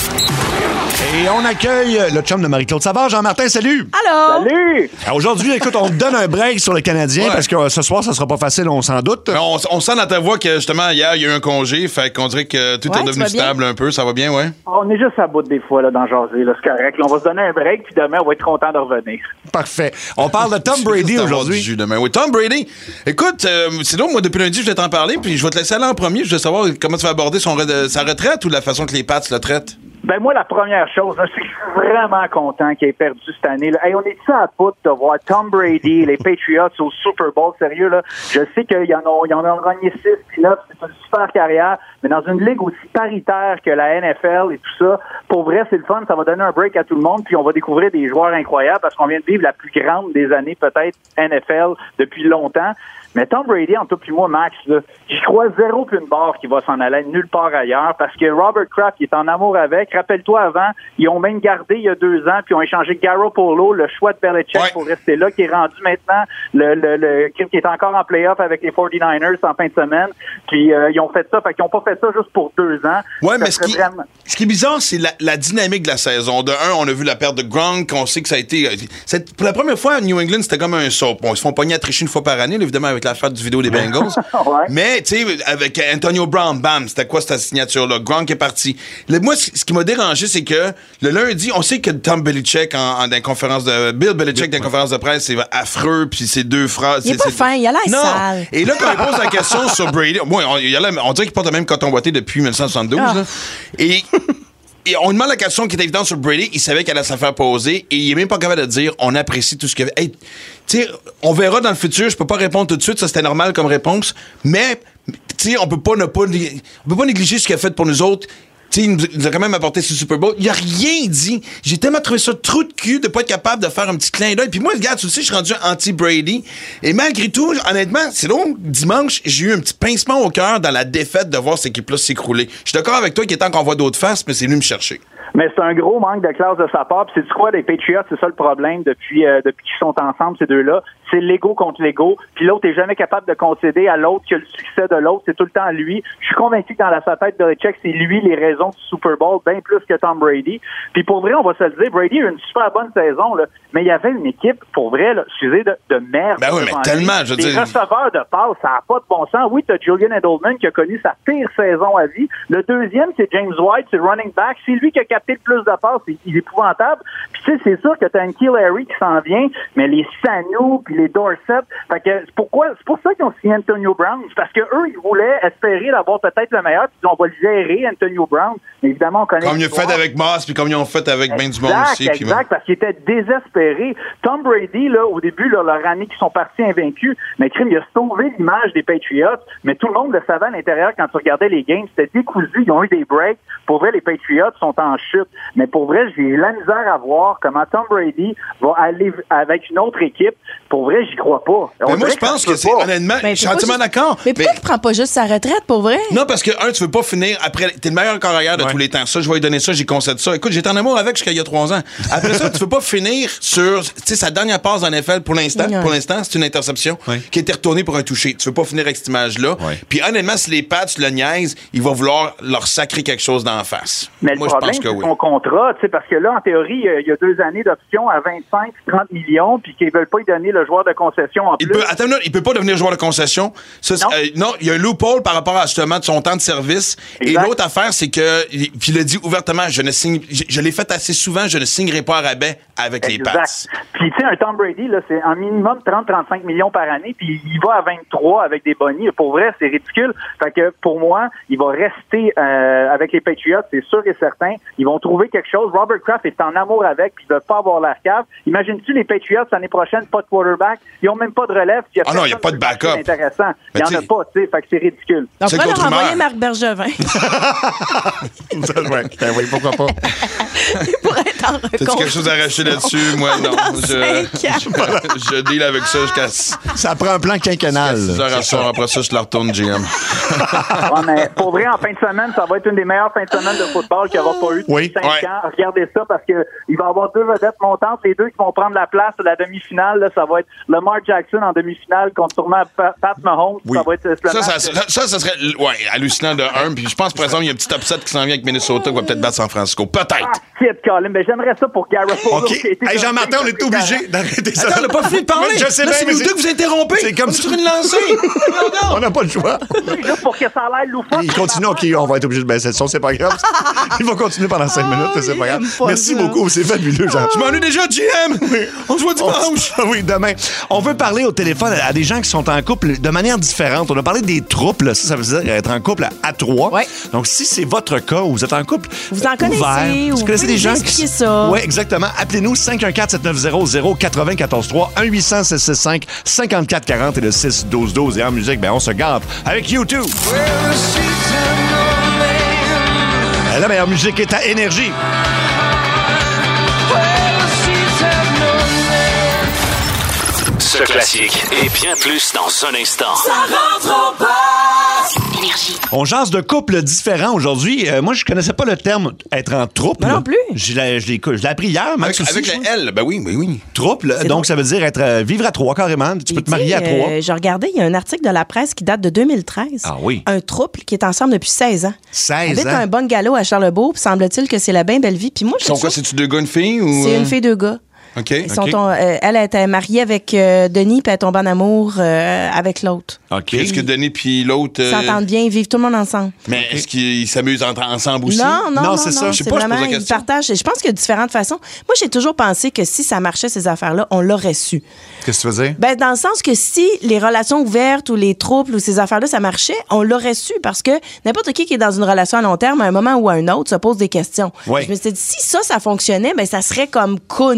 Et on accueille le chum de Marie-Claude Savard. Jean-Martin, salut! Allô? Salut! Alors, aujourd'hui, écoute, on te donne un break sur le Canadien Ouais. parce que ce soir, ça sera pas facile, on s'en doute. Mais on sent dans ta voix que, justement, hier, il y a eu un congé. Fait qu'on dirait que tout Ouais, est tu devenu vas bien? stable un peu. Ça va bien, ouais? On est juste à bout des fois là, dans jaser, là, c'est correct. Là, on va se donner un break, puis demain, on va être content de revenir. Parfait. On parle de Tom Brady Juste avoir du aujourd'hui. jus demain. Oui, Tom Brady. Écoute, c'est donc, moi, depuis lundi, je vais t'en parler, puis je vais te laisser aller en premier. Je veux savoir comment tu vas aborder sa retraite ou la façon que les Pats le traitent. Ben moi, la première chose, là, c'est que je suis vraiment content qu'il ait perdu cette année. Là. Hey, on est-tu à bout de voir Tom Brady, les Patriots au Super Bowl, sérieux, là? Je sais qu'ils en ont gagné 6, puis là, c'est une super carrière, mais dans une ligue aussi paritaire que la NFL et tout ça, pour vrai, c'est le fun, ça va donner un break à tout le monde, puis on va découvrir des joueurs incroyables, parce qu'on vient de vivre la plus grande des années, peut-être, NFL, depuis longtemps. Mais Tom Brady, en tout puis moi, Max, là, j'y crois zéro qu'une barre qui va s'en aller nulle part ailleurs parce que Robert Kraft, il est en amour avec. Rappelle-toi avant, ils ont même gardé il y a 2 ans, puis ils ont échangé Garoppolo, le choix de Belichick Ouais. pour rester là, qui est rendu maintenant qui est encore en playoff avec les 49ers en fin de semaine. Puis ils ont fait ça, fait qu'ils n'ont pas fait ça juste pour 2 ans. Ouais, Ça mais serait vraiment- ce qui est bizarre, c'est la dynamique de la saison. De un, on a vu la perte de Gronk, on sait que ça a été... pour la première fois, à New England, c'était comme un soap. Bon, ils se font pogner à tricher une fois par année, là, évidemment, avec l'affaire du vidéo des Bengals. Ouais. Mais, tu sais, avec Antonio Brown, bam, c'était quoi cette signature-là? Gronk est parti. Moi, ce qui m'a dérangé, c'est que le lundi, on sait que Tom Belichick, dans une conférence de... Bill Belichick, dans une conférence de presse, c'est affreux, puis ses deux phrases... Il est pas fin, il a l'air Non. sale. Et là, quand il pose la question sur Brady, moi, on dirait qu'il porte le même coton boité depuis 1972. Ah. Là. Et on demande la question qui est évidente sur Brady. Il savait qu'elle allait se faire poser et il est même pas capable de dire on apprécie tout ce qu'il fait. Hey, tu sais, on verra dans le futur. Je peux pas répondre tout de suite. Ça, c'était normal comme réponse. Mais, tu sais, on peut pas négliger ce qu'il a fait pour nous autres. Tu sais, il nous a quand même apporté ce Super Bowl. Il a rien dit. J'ai tellement trouvé ça trou de cul de pas être capable de faire un petit clin d'œil. Puis moi, regarde, tu sais, je suis rendu anti-Brady. Et malgré tout, honnêtement, c'est long. Dimanche, j'ai eu un petit pincement au cœur dans la défaite de voir cette équipe-là s'écrouler. Je suis d'accord avec toi qu'il est temps qu'on voit d'autres faces, mais c'est venu me chercher. Mais c'est un gros manque de classe de sa part. Puis c'est quoi, les Patriots, c'est ça le problème depuis qu'ils sont ensemble, ces deux-là. C'est l'ego contre l'ego. Puis l'autre est jamais capable de concéder à l'autre que le succès de l'autre. C'est tout le temps lui. Je suis convaincu que dans sa tête de Belichick, c'est lui les raisons du Super Bowl, bien plus que Tom Brady. Puis pour vrai, on va se le dire, Brady a eu une super bonne saison, là, mais il y avait une équipe, pour vrai, là, excusez, de merde. Ben oui, mais tellement, je veux dire. Les receveurs de passe, ça n'a pas de bon sens. Oui, t'as Julian Edelman qui a connu sa pire saison à vie. Le deuxième, c'est James White, c'est le running back. C'est lui qui a capté le plus de passes. Il est épouvantable. Puis tu sais, c'est sûr que t'as un N'Keal Harry qui s'en vient, mais les Sanu puis les Dorsett, fait que c'est pour ça qu'ils ont signé Antonio Brown. C'est parce que eux, ils voulaient espérer d'avoir peut-être le meilleur, puis on va le gérer, Antonio Brown. Mais évidemment, on connaît. Comme ils ont fait avec Moss, puis comme ils ont fait avec Ben du monde aussi. Exact, parce qu'ils étaient désespérés. Tom Brady, là, au début, là, leur année qu'ils sont partis invaincus, mais crime, il a sauvé l'image des Patriots, mais tout le monde le savait à l'intérieur quand tu regardais les games, c'était décousu, ils ont eu des breaks. Pour vrai, les Patriots sont en chute. Mais pour vrai, j'ai la misère à voir comment Tom Brady va aller avec une autre équipe. Pour vrai, j'y crois pas. Mais moi, je pense que c'est, honnêtement, je suis entièrement d'accord. Mais pourquoi tu prends pas juste sa retraite, pour vrai? Non, parce que, tu veux pas finir après. T'es le meilleur corps arrière de tous les temps. Ça, je vais lui donner ça, j'y concède ça. Écoute, j'étais en amour avec jusqu'à il y a 3 ans. Après ça, tu veux pas finir sur, tu sais, sa dernière passe en NFL pour l'instant. Ouais. Pour l'instant, c'est une interception qui a été retournée pour un toucher. Tu veux pas finir avec cette image-là. Ouais. Puis, honnêtement, si les Pats le niaisent, il va vouloir leur sacrer quelque chose d'en face. Mais moi, le problème, je pense que c'est son contrat, tu sais, parce que là, en théorie, il y a 2 années d'option à 25-30 millions, puis qu'ils veulent pas lui donner le joueur de concession en plus. Il peut pas devenir joueur de concession. Ça, non, il y a un loophole par rapport à justement de son temps de service. Exact. Et l'autre affaire, c'est que, puis il l'a dit ouvertement, je l'ai fait assez souvent, je ne signerai pas à rabais avec les Pats. Puis tu sais, un Tom Brady, là, c'est un minimum 30-35 millions par année, puis il va à 23 avec des bonnies. Pour vrai, c'est ridicule. Fait que pour moi, il va rester avec les Patriots, c'est sûr et certain. Ils vont trouver quelque chose. Robert Kraft est en amour avec, puis il ne veut pas avoir l'air cave. Imagines-tu les Patriots l'année prochaine, pas de quarterback, ils n'ont même pas de relève. Non, il n'y a pas de backup. C'est intéressant. Il n'y en a pas, tu sais, fait que c'est ridicule. Donc, on va leur envoyer Marc Bergevin. Oui, pourquoi pas. Pour être en T'as-tu quelque chose à racheter là-dessus? Moi, non. Je deal avec ça jusqu'à... Ça prend un plan quinquennal. Après ça, je la retourne GM. Ouais, mais pour vrai, en fin de semaine, ça va être une des meilleures fins de semaine de football qu'il n'y aura pas eu depuis 5 ans. Regardez ça, parce qu'il va y avoir 2 vedettes montantes. Les 2 qui vont prendre la place de la demi-finale, là, ça va être Lamar Jackson en demi-finale contre sûrement Pat Mahomes. Oui. Ça va être ça serait hallucinant de 1. Puis je pense, par exemple, il y a un petit upset qui s'en vient avec Minnesota qui va peut-être battre San Francisco. Peut-être. Colin, mais j'aimerais ça pour Garoppolo. OK. Hey, Jean-Martin, on est obligé d'arrêter ça. Attends, on n'a pas fini de parler. Je sais là, bien, c'est nous deux que vous interrompez. C'est comme sur une lancée. On n'a pas le choix. Juste pour que ça a l'air loufoque. Il continue, OK, on va être obligé de baisser le son, c'est pas grave. Il va continuer pendant 5 minutes, c'est pas grave. Merci beaucoup, c'est fabuleux, Jean. Je m'ennuie déjà, GM. On se voit dimanche. Oui, demain. On veut parler au téléphone à des gens qui sont en couple de manière différente. On a parlé des troupes, là. Ça veut dire être en couple à 3. Ouais. Donc, si c'est votre cas, vous êtes en couple vous en connaissez, ouvert, vous connaissez des gens qui... ça. Oui, exactement. Appelez-nous 514-7900-943 1-800-665-5440 et le 6-12-12. Et en musique, ben on se gâte avec YouTube. La meilleure musique est à Énergie. Ce classique et bien plus dans un instant. Ça rentre au poste. Énergie. On jase de couples différents aujourd'hui. Moi, je connaissais pas le terme être en trouble. Moi non plus. Je l'ai appris hier, Max aussi. Avec le L, ben oui. Trouble, donc ça veut dire être vivre à 3 carrément. Tu peux te marier à 3. J'ai regardé, il y a un article de la presse qui date de 2013. Ah oui. Un couple qui est ensemble depuis 16 ans. 16 ans. Habite un bungalow à Charlebourg, puis semble-t-il que c'est la bien belle vie. Puis moi, Ils sont quoi, c'est-tu 2 gars, une fille? Ou... C'est une fille, 2 gars. OK. Elle était mariée avec Denis, puis elle tombe en amour avec l'autre. OK. Est-ce que Denis puis l'autre... Ils s'entendent bien, ils vivent tout le monde ensemble. Mais est-ce qu'ils s'amusent ensemble aussi? Non, c'est ça. Je sais pas, vraiment, je pose la ils partagent. Je pense qu'il y a différentes façons. Moi, j'ai toujours pensé que si ça marchait, ces affaires-là, on l'aurait su. Qu'est-ce que tu veux dire? Ben, dans le sens que si les relations ouvertes ou les troubles ou ces affaires-là, ça marchait, on l'aurait su parce que n'importe qui est dans une relation à long terme, à un moment ou à un autre, se pose des questions. Oui. Je me suis dit, si ça fonctionnait, ben, ça serait comme connu.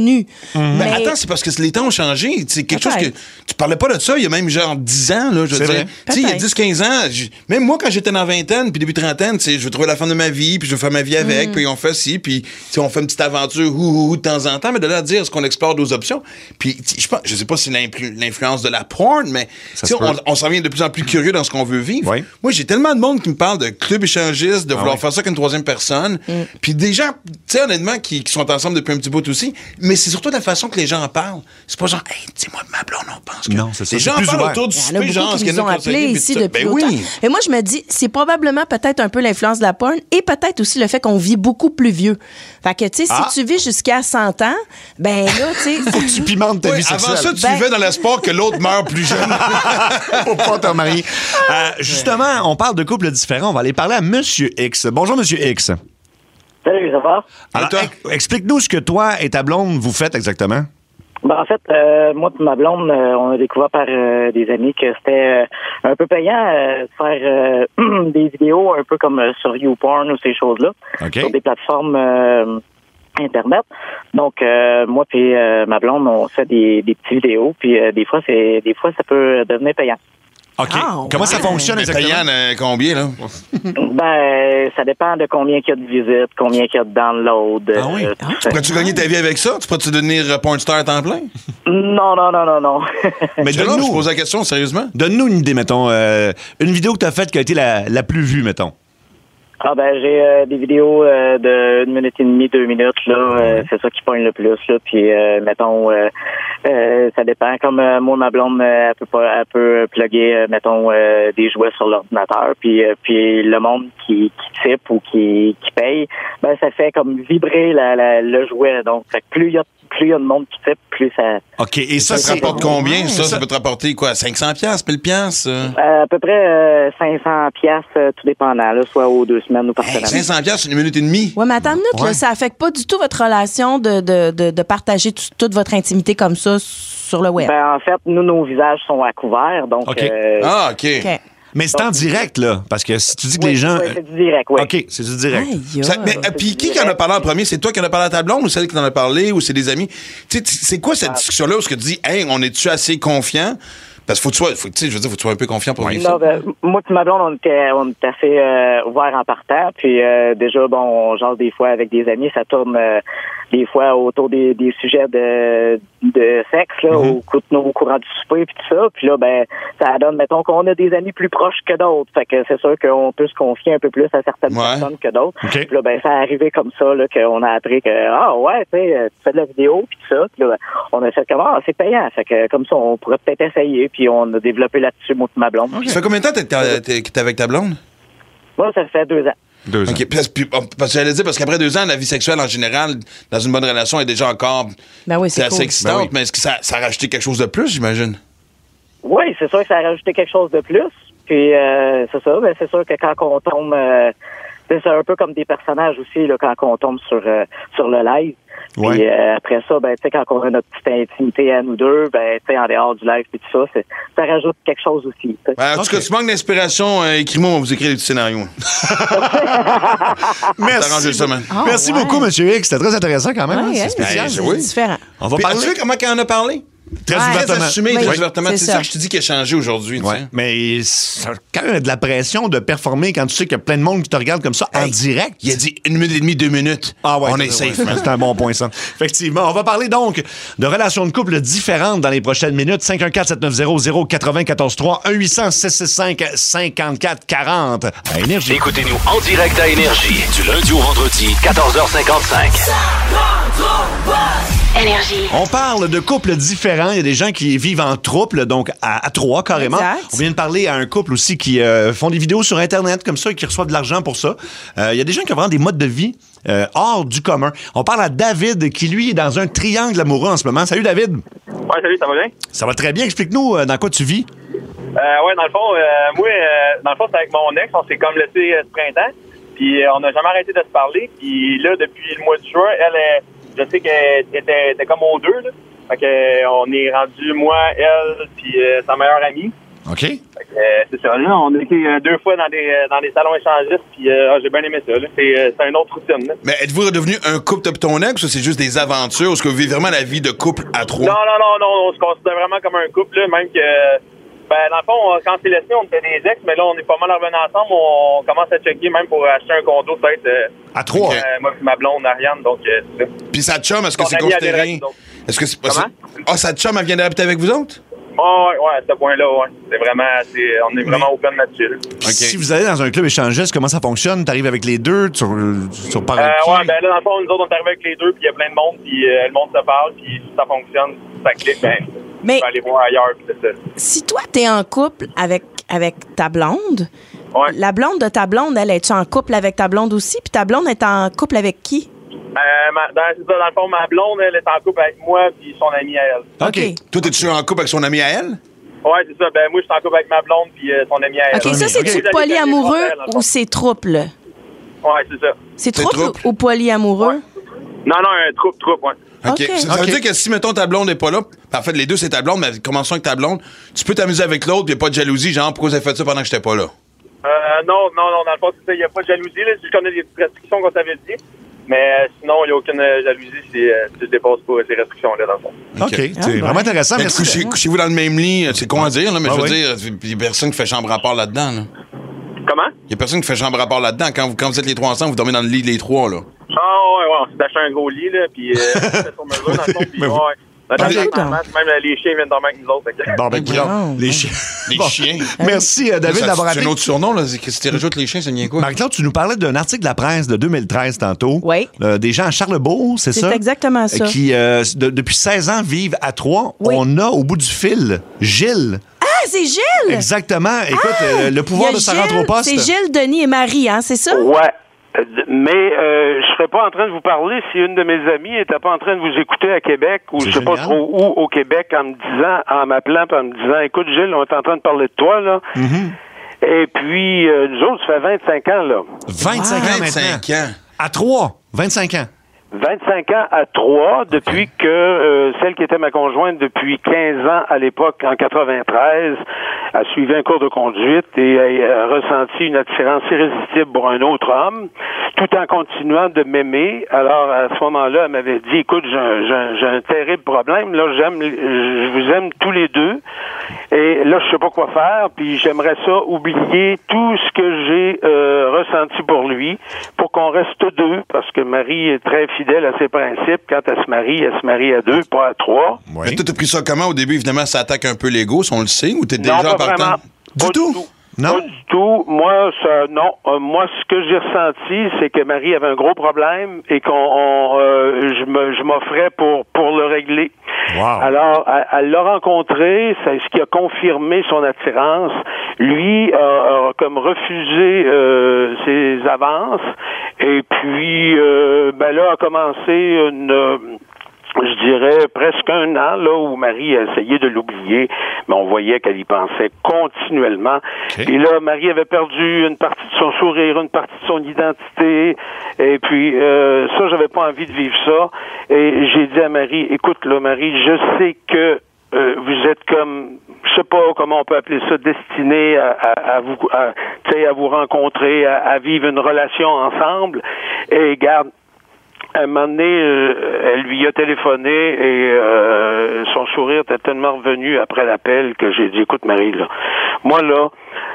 Mais attends, c'est parce que les temps ont changé. C'est quelque chose que tu parlais pas de ça il y a même genre 10 ans. Là, je veux dire. Il y a 10-15 ans, même moi, quand j'étais dans la vingtaine, puis début trentaine, je veux trouver la femme de ma vie, puis je veux faire ma vie avec, puis on fait ci, puis on fait une petite aventure de temps en temps, mais de là à dire est-ce qu'on explore d'autres options. Puis je sais pas si c'est l'influence de la porn, mais on s'en vient de plus en plus curieux dans ce qu'on veut vivre. Oui. Moi, j'ai tellement de monde qui me parle de club échangiste, de vouloir faire ça qu'une troisième personne, puis des gens, tu sais, honnêtement, qui sont ensemble depuis un petit bout aussi, mais c'est surtout la façon que les gens en parlent. C'est pas genre, hey, tu sais, moi, ma blonde, on pense que... Non, c'est ça. Les gens en parlent autour du souper, genre, qui nous ont appelés ici depuis longtemps. Oui. Et moi, je me dis, c'est probablement peut-être un peu l'influence de la porn et peut-être aussi le fait qu'on vit beaucoup plus vieux. Fait que, tu sais, si tu vis jusqu'à 100 ans, ben là, tu sais... Faut que tu pimentes ta vie sexuelle. Avant ça, tu vivais dans l'espoir que l'autre meure plus jeune. Faut pas te marier. Justement, on parle de couples différents. On va aller parler à Monsieur X. Bonjour, Monsieur X. Salut, ça va? Alors, explique-nous ce que toi et ta blonde vous faites exactement. Ben, en fait, moi et ma blonde, on a découvert par des amis que c'était un peu payant de faire des vidéos un peu comme sur YouPorn ou ces choses-là, sur des plateformes Internet. Donc, moi et ma blonde, on fait des petites vidéos, puis des fois, ça peut devenir payant. OK. Comment ça fonctionne exactement? Payant combien, là? Ben, ça dépend de combien il y a de visites, combien il y a de downloads. Ah oui? Pourrais-tu gagner ta vie avec ça? Tu pourrais-tu devenir porn star à temps plein? Non. Mais je pose la question, sérieusement. Donne-nous une idée, mettons. Une vidéo que tu as faite qui a été la plus vue, mettons. Ah ben j'ai des vidéos de 1 minute et demie, 2 minutes là, c'est ça qui pogne le plus là. Puis mettons, ça dépend. Comme moi ma blonde, elle peut plugger mettons des jouets sur l'ordinateur. Puis le monde qui type ou qui paye, ben ça fait comme vibrer le jouet. Donc plus il y a de monde qui type, plus ça... OK. Et ça te rapporte combien, ça? Ça peut te rapporter, quoi, 500$, 1000$? À peu près 500$, tout dépendant, là, soit aux 2 semaines ou par semaine. 500$, 1 minute et demie? Oui, mais attends une minute, là, ça affecte pas du tout votre relation de partager toute votre intimité comme ça sur le web. Ben, en fait, nous, nos visages sont à couvert, donc... OK. OK. Mais c'est en direct, là, parce que si tu dis que les gens... Oui, c'est du direct, oui. OK, c'est du direct. Puis qui en a parlé en premier? C'est toi qui en as parlé à ta blonde ou celle qui en a parlé ou c'est des amis? Tu sais, c'est quoi cette discussion-là où tu dis, hey, on est-tu assez confiant? Parce qu'il faut que tu sois un peu confiant pour vivre ça. Ben, moi et ma blonde, on était assez ouverts en partant. Puis déjà, bon, on jase des fois avec des amis. Ça tourne des fois autour des sujets de sexe, là, au courant du souper puis tout ça. Puis là, ben, ça donne, mettons, qu'on a des amis plus proches que d'autres. Fait que c'est sûr qu'on peut se confier un peu plus à certaines personnes que d'autres. Puis là, ben, ça arrivé comme ça, là, qu'on a appris que, tu sais, tu fais de la vidéo puis tout ça. Puis là, ben, on a fait comme, c'est payant. Fait que comme ça, on pourrait peut-être essayer. Puis on a développé là-dessus, moi et ma blonde. Ça fait combien de temps que t'es avec ta blonde? Moi, ça fait 2 ans. 2 ans. OK. Parce que j'allais dire, parce qu'après 2 ans, la vie sexuelle, en général, dans une bonne relation, est déjà encore c'est assez excitante. Mais est-ce que ça a rajouté quelque chose de plus, j'imagine? Oui, c'est sûr que ça a rajouté quelque chose de plus. Puis, c'est ça. Ben, c'est sûr que quand on tombe... c'est un peu comme des personnages aussi, là, quand on tombe sur le live. Ouais. Puis après ça, ben, tu sais, quand on a notre petite intimité à nous deux, ben, tu sais, en dehors du live et tout ça, ça rajoute quelque chose aussi. En tout cas, tu manques d'inspiration, écris-moi, on va vous écrire des petits scénarios. Merci beaucoup, M. X. C'était très intéressant quand même. C'est spécial. C'est différent. On va parler. Tu sais comment on en a parlé? Très ouvertement. Assumé, très ouvertement. C'est ça que je te dis qui a changé aujourd'hui. Ouais. Mais c'est quand même de la pression de performer quand tu sais qu'il y a plein de monde qui te regarde comme ça en direct. Il a dit 1 minute et demie, 2 minutes. Ah ouais, on est safe. C'est un bon point, ça. Effectivement. On va parler donc de relations de couple différentes dans les prochaines minutes. 514-790-0943, 1-800-665-5440. À Énergie. Écoutez-nous en direct à Énergie, du lundi au vendredi, 14h55. Énergie. On parle de couples différents. Il y a des gens qui vivent en trouble, donc à 3 carrément. Exact. On vient de parler à un couple aussi qui font des vidéos sur Internet comme ça et qui reçoivent de l'argent pour ça. Il y a des gens qui ont vraiment des modes de vie hors du commun. On parle à David qui, lui, est dans un triangle amoureux en ce moment. Salut, David. Ouais, salut, ça va bien? Ça va très bien. Explique-nous dans quoi tu vis. Ouais, dans le fond, c'est avec mon ex. On s'est comme laissé ce printemps. Puis on n'a jamais arrêté de se parler. Puis là, depuis le mois de juin, je sais qu'elle était comme aux deux, là. Fait que on est rendu, moi, elle, puis sa meilleure amie. OK. C'est ça. Là, on a été 2 fois dans des salons échangistes, puis j'ai bien aimé ça. Là. C'est une autre routine. Là. Mais êtes-vous redevenu un couple de ton ex ou c'est juste des aventures? Est-ce que vous vivez vraiment la vie de couple à 3? Non, on se considère vraiment comme un couple, là, même que, dans le fond, quand c'est laissé, on était des ex, mais là, on est pas mal revenus ensemble. On commence à checker même pour acheter un condo, peut-être. À 3? Moi et ma blonde, Ariane, donc c'est ça. Puis sa chum, est-ce que c'est considéré? Est-ce que c'est pas ça? Ah, sa chum, elle vient d'habiter avec vous autres? Ouais, à ce point-là, ouais. C'est vraiment, on est vraiment open là-dessus. Là. Okay. Si vous allez dans un club échangiste, comment ça fonctionne? T'arrives avec les deux? Tu parles avec qui? Ouais, là, dans le fond, nous autres, on est arrivés avec les deux, puis il y a plein de monde, puis le monde se parle, puis si ça fonctionne, si ça clique, mais tu peux aller voir ailleurs, puis c'est ça. Si toi, t'es en couple avec ta blonde, la blonde de ta blonde, elle est en couple avec ta blonde aussi, puis ta blonde est en couple avec qui? C'est ça, dans le fond, ma blonde, elle est en couple avec moi puis son amie à elle. OK. Toi, t'es-tu en couple avec son amie à elle? Ouais, c'est ça. Moi, je suis en couple avec ma blonde puis son amie à elle. OK, ça, c'est-tu polyamoureux ou c'est trouble? Ouais, c'est ça. C'est trouble ou polyamoureux? Ouais. Non, un trouble, ouais. OK. Ça veut dire que si, mettons, ta blonde n'est pas là, en fait, les deux, c'est ta blonde, mais commençons avec ta blonde, tu peux t'amuser avec l'autre, il n'y a pas de jalousie, genre, pourquoi vous avez fait ça pendant que j'étais pas là? Non, dans le fond, il n'y a pas de jalousie, là. Je connais des restrictions qu'on t'avait dit. Mais sinon, il n'y a aucune jalousie si tu ne dépasses pas ces restrictions-là, dans le fond. OK. C'est vraiment intéressant. Merci. Couchez-vous dans le même lit, c'est con à dire, là, mais je veux dire, il n'y a personne qui fait chambre à part là-dedans. Là. Comment? Il n'y a personne qui fait chambre à part là-dedans. Quand vous êtes les trois ensemble, vous dormez dans le lit les trois, là. Ah, ouais, on s'est acheté un gros lit, là, puis c'est sur mesure, dans le fond, puis même les chiens viennent dormir avec nous autres. Bon, les chiens. Les chiens. Merci, David, d'avoir appelé. C'est un autre surnom, là. Si tu rajoutes les chiens, ça n'y est quoi? Marie-Claude, tu nous parlais d'un article de la presse de 2013 tantôt. Oui. Des gens à Charlebourg, c'est ça? C'est exactement ça. Qui, depuis 16 ans, vivent à Troyes. Oui. On a, au bout du fil, Gilles. Ah, c'est Gilles! Exactement. Écoute, le pouvoir de sa rentre au poste. C'est Gilles, Denis et Marie, hein, c'est ça? Ouais. Mais je serais pas en train de vous parler si une de mes amies était pas en train de vous écouter à Québec ou je sais pas trop où au Québec en m'appelant et en me disant écoute Gilles, on est en train de parler de toi là. Mm-hmm. Et puis nous autres, ça fait 25 ans là. 25 ans maintenant. À 3, 25 ans. 25 ans à 3, depuis que celle qui était ma conjointe depuis 15 ans à l'époque, en 93, a suivi un cours de conduite et a ressenti une attirance irrésistible pour un autre homme, tout en continuant de m'aimer. Alors, à ce moment-là, elle m'avait dit, écoute, j'ai un terrible problème, là, je vous aime tous les deux, et là, je sais pas quoi faire, puis j'aimerais ça oublier tout ce que j'ai ressenti pour lui, pour qu'on reste deux, parce que Marie est très fidèle à ses principes. Quand elle se marie à 2, pas à 3. Ouais. Mais toi, t'as pris ça comment? Au début, évidemment, ça attaque un peu l'ego, si on le sait, ou t'es déjà en partant? Du tout? Non? Pas du tout. Moi, moi, ce que j'ai ressenti, c'est que Marie avait un gros problème et je m'offrais pour le régler. Wow. Alors, elle l'a rencontré, c'est ce qui a confirmé son attirance. Lui a comme refusé ses avances et puis là a commencé je dirais presque un an là où Marie a essayé de l'oublier, mais on voyait qu'elle y pensait continuellement. Okay. Et là, Marie avait perdu une partie de son sourire, une partie de son identité, et puis ça, j'avais pas envie de vivre ça. Et j'ai dit à Marie, écoute là, Marie, je sais que vous êtes comme, je sais pas comment on peut appeler ça, destiné à vous rencontrer, à vivre une relation ensemble. Et garde. À un moment donné, elle lui a téléphoné et son sourire était tellement revenu après l'appel que j'ai dit, écoute Marie, là, moi là,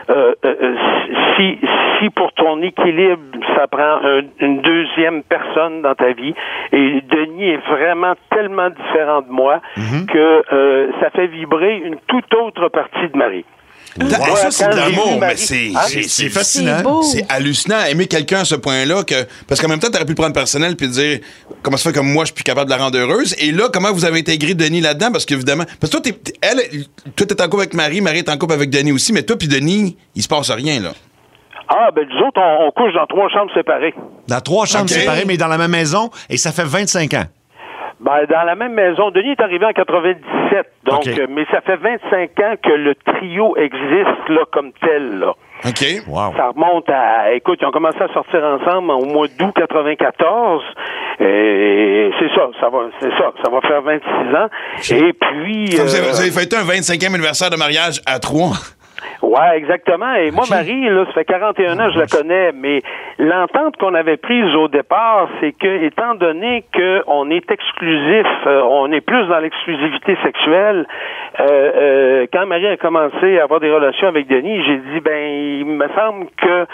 si pour ton équilibre, ça prend une deuxième personne dans ta vie, et Denis est vraiment tellement différent de moi que ça fait vibrer une toute autre partie de Marie. Wow. Ça, c'est de l'amour, mais c'est fascinant. C'est hallucinant, aimer quelqu'un à ce point-là, parce qu'en même temps, t'aurais pu le prendre personnel puis te dire, comment ça fait comme moi, je suis plus capable de la rendre heureuse. Et là, comment vous avez intégré Denis là-dedans? Parce qu'évidemment, parce que toi, t'es en couple avec Marie est en couple avec Denis aussi, mais toi puis Denis, il se passe rien, là. Ah, ben, nous autres, on couche dans 3 chambres séparées. Dans 3 chambres séparées, mais dans la même maison, et ça fait 25 ans. Ben, dans la même maison. Denis est arrivé en 97, donc, mais ça fait 25 ans que le trio existe, là, comme tel, là. OK. Wow. Ça remonte à, écoute, ils ont commencé à sortir ensemble au mois d'août 94, et ça va faire 26 ans. Et puis... Vous avez fêté un 25e anniversaire de mariage à 3. Ouais, exactement. Et moi, Marie, là, ça fait 41 ans, je la connais, mais l'entente qu'on avait prise au départ, c'est que, étant donné qu'on est exclusif, on est plus dans l'exclusivité sexuelle, quand Marie a commencé à avoir des relations avec Denis, j'ai dit, il me semble que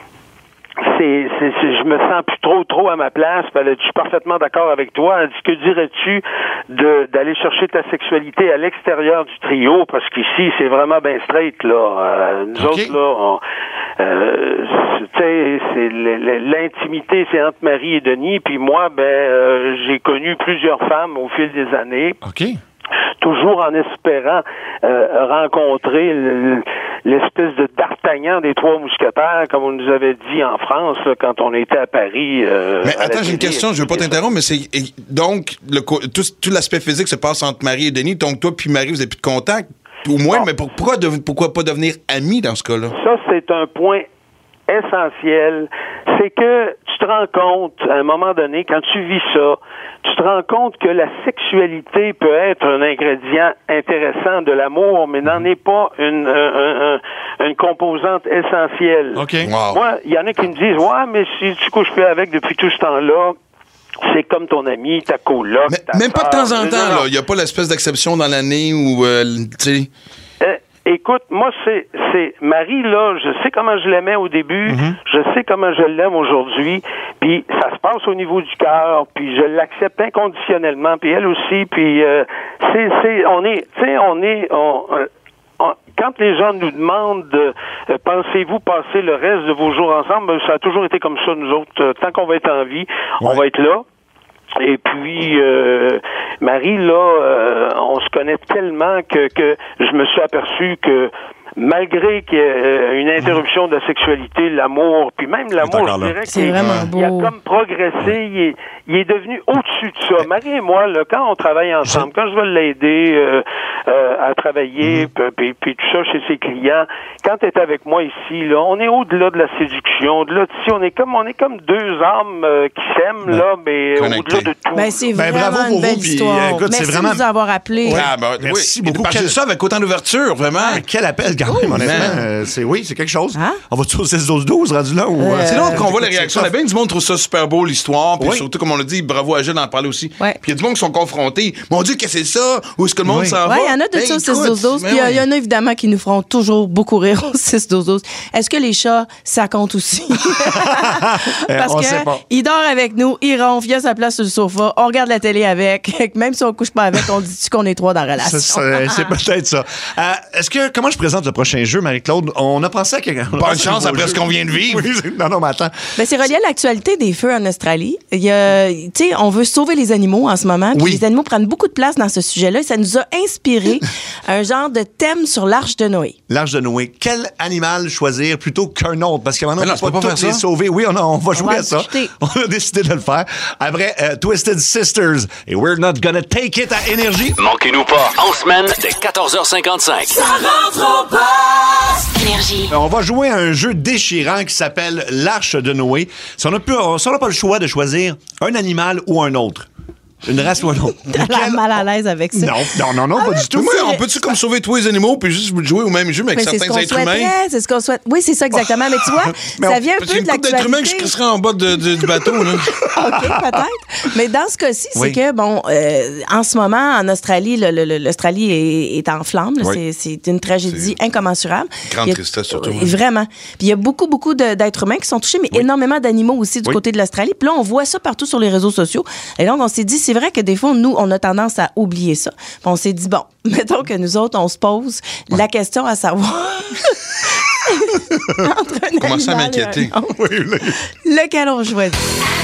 je me sens plus trop à ma place. Je suis parfaitement d'accord avec toi. Elle dit, que dirais-tu d'aller chercher ta sexualité à l'extérieur du trio? Parce qu'ici, c'est vraiment bien straight, là. Nous autres, là, tu sais, l'intimité, c'est entre Marie et Denis. Puis moi, j'ai connu plusieurs femmes au fil des années. OK. Toujours en espérant rencontrer l'espèce de D'Artagnan des Trois Mousquetaires, comme on nous avait dit en France là, quand on était à Paris. Mais attends, j'ai une question, je veux pas t'interrompre, mais c'est donc tout l'aspect physique se passe entre Marie et Denis, donc toi puis Marie, vous n'avez plus de contact, au moins, mais pourquoi pas devenir amis dans ce cas-là? Ça, c'est un point essentiel, c'est que tu te rends compte, à un moment donné, quand tu vis ça, tu te rends compte que la sexualité peut être un ingrédient intéressant de l'amour, mais n'en est pas une composante essentielle. Okay. Wow. Moi, il y en a qui me disent, ouais, mais si tu couches plus avec depuis tout ce temps-là, c'est comme ton ami, ta coloc, ta Même pas de temps en sœur. temps, là. Il n'y a pas l'espèce d'exception dans l'année où, tu sais... Écoute, moi, c'est Marie, là, je sais comment je l'aimais au début, je sais comment je l'aime aujourd'hui, puis ça se passe au niveau du cœur, puis je l'accepte inconditionnellement, puis elle aussi, puis quand les gens nous demandent pensez-vous passer le reste de vos jours ensemble, ça a toujours été comme ça, nous autres. Tant qu'on va être en vie, on va être là. Et puis, Marie, là, on se connaît tellement que je me suis aperçu que malgré qu'il y ait une interruption de la sexualité, l'amour, puis même l'amour, je dirais qu'il a comme progressé, il est devenu au-dessus de ça. Marie et moi, là, quand on travaille ensemble, quand je vais l'aider à travailler, puis tout ça chez ses clients, quand elle est avec moi ici, là, on est au-delà de la séduction, au-delà de si on est comme deux âmes qui s'aiment, là, mais au-delà de tout. C'est vraiment bravo pour une belle vous, puis, histoire. écoute, Merci c'est vraiment... de nous avoir appelés. Merci beaucoup. Partagez ça avec autant d'ouverture, vraiment. Quel appel, quand même, honnêtement. C'est quelque chose. Hein? On va-tu au 16-12-12 rendu là? C'est là qu'on voit les réactions. Il y a bien du monde qui trouve ça super beau, l'histoire. Puis surtout, comme on l'a dit, bravo à Gilles d'en parler aussi. Puis il y a du monde qui sont confrontés. Mon Dieu, qu'est-ce que c'est ça? Où est-ce que le monde s'en va? Oui, il y en a de ça au 6-12-12. Puis il y en a évidemment qui nous feront toujours beaucoup rire au 6-12-12. Est-ce que les chats, ça compte aussi? Parce qu'il dort avec nous, il ronfle, il a sa place sur le sofa, on regarde la télé avec. Même si on couche pas avec, on dit qu'on est trois dans la relation. C'est peut-être ça. Comment je présente le prochain jeu, Marie-Claude? On a pensé à quelqu'un. Bonne chance après ce qu'on vient de vivre. Non, mais attends. C'est relié à l'actualité des feux en Australie. On veut sauver les animaux en ce moment. Puis les animaux prennent beaucoup de place dans ce sujet-là. Ça nous a inspiré un genre de thème sur l'Arche de Noé. L'Arche de Noé. Quel animal choisir plutôt qu'un autre? Parce qu'à un moment donné, on ne peut pas tous les sauver. Oui, on va jouer à ça. On a décidé de le faire. Après, Twisted Sisters et We're Not Gonna Take It à Énergie. Manquez-nous pas, en semaine, dès 14h55. Ça rentre au poste. Énergie. On va jouer à un jeu déchirant qui s'appelle l'Arche de Noé. Si on n'a pas le choix de choisir un animal ou un autre. Une race ou un autre. T'as l'air mal à l'aise avec ça. Non, pas du tout. Moi, on peut-tu comme sauver tous les animaux puis juste jouer au même jeu mais avec certains êtres humains? C'est ce qu'on souhaite. Oui, c'est ça exactement. Mais tu vois, ça vient un peu de l'actualité. Parce qu'il y a une couple d'êtres humains qui seraient en bas du bateau. Là. OK, peut-être. Mais dans ce cas-ci, c'est que, en ce moment, en Australie, l'Australie est en flammes. C'est une tragédie incommensurable. Grande tristesse, surtout. Vraiment. Puis il y a beaucoup d'êtres humains qui sont touchés, mais énormément d'animaux aussi du côté de l'Australie. Puis là, on voit ça partout sur les réseaux sociaux. Et donc, on s'est dit, c'est vrai que des fois, nous, on a tendance à oublier ça. Puis on s'est dit, mettons que nous autres, on se pose la question à savoir... entre un commencez à m'inquiéter. Lequel on choisit?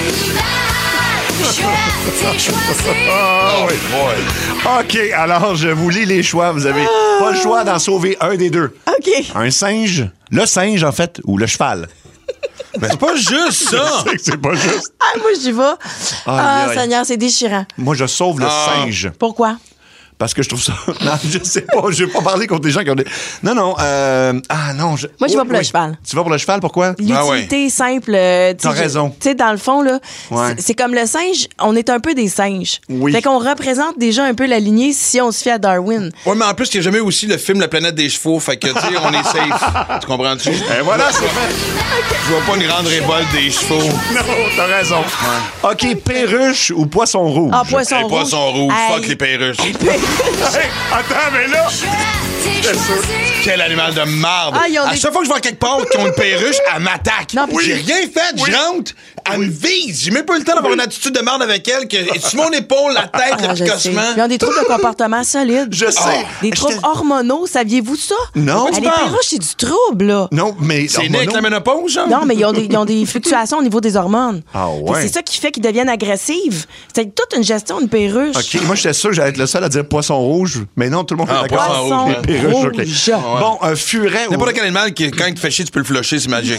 OK, alors je vous lis les choix. Vous avez pas le choix d'en sauver un des deux. OK. Un singe, le singe, en fait, ou le cheval. Mais c'est pas juste ça! C'est pas juste. Moi, j'y vais. Seigneur, c'est déchirant. Moi, je sauve le singe. Pourquoi? Parce que je trouve ça... Non, je sais pas. Je vais pas parler contre des gens qui ont des... Non. Non, Moi, je vais pour le cheval. Tu vas pour le cheval, pourquoi? L'utilité simple. T'as raison. Tu sais, dans le fond, là, c'est comme le singe, on est un peu des singes. Oui. Fait qu'on représente déjà un peu la lignée si on se fie à Darwin. Oui, mais en plus, il n'y a jamais eu aussi le film La planète des chevaux. Fait que, tu sais, on est safe. Tu comprends-tu? Et voilà, c'est fait. Je vois pas une grande révolte des chevaux. Non, t'as raison. Ouais. OK, perruche ou poisson rouge? Ah, poisson rouge. Poisson rouge. Fuck les perruches. Hey, attends, mais là... Quel animal de marde. À chaque fois que je vois quelque part qui ont une perruche, elle m'attaque. J'ai rien fait, je rentre, elle me vise. J'ai même pas eu le temps d'avoir une attitude de merde avec elle, que sur mon épaule, la tête, le picossement. Ils ont des troubles de comportement solides. Je sais. Des troubles hormonaux, saviez-vous ça? Non. Les perruches, c'est du trouble, là. Non, mais... C'est né avec la ménopause, genre? Non, mais ils ont des fluctuations au niveau des hormones. Ah ouais? C'est ça qui fait qu'ils deviennent agressifs. C'est toute une gestion de perruche. OK, moi, j'étais sûr que j'allais être le seul à dire poisson rouge, mais non, tout le monde est d'accord. Poisson rouge. Les perruches, OK. Rouge. Bon, un furet ou... N'importe quel animal qui, quand il te fait chier, tu peux le flusher, c'est magique.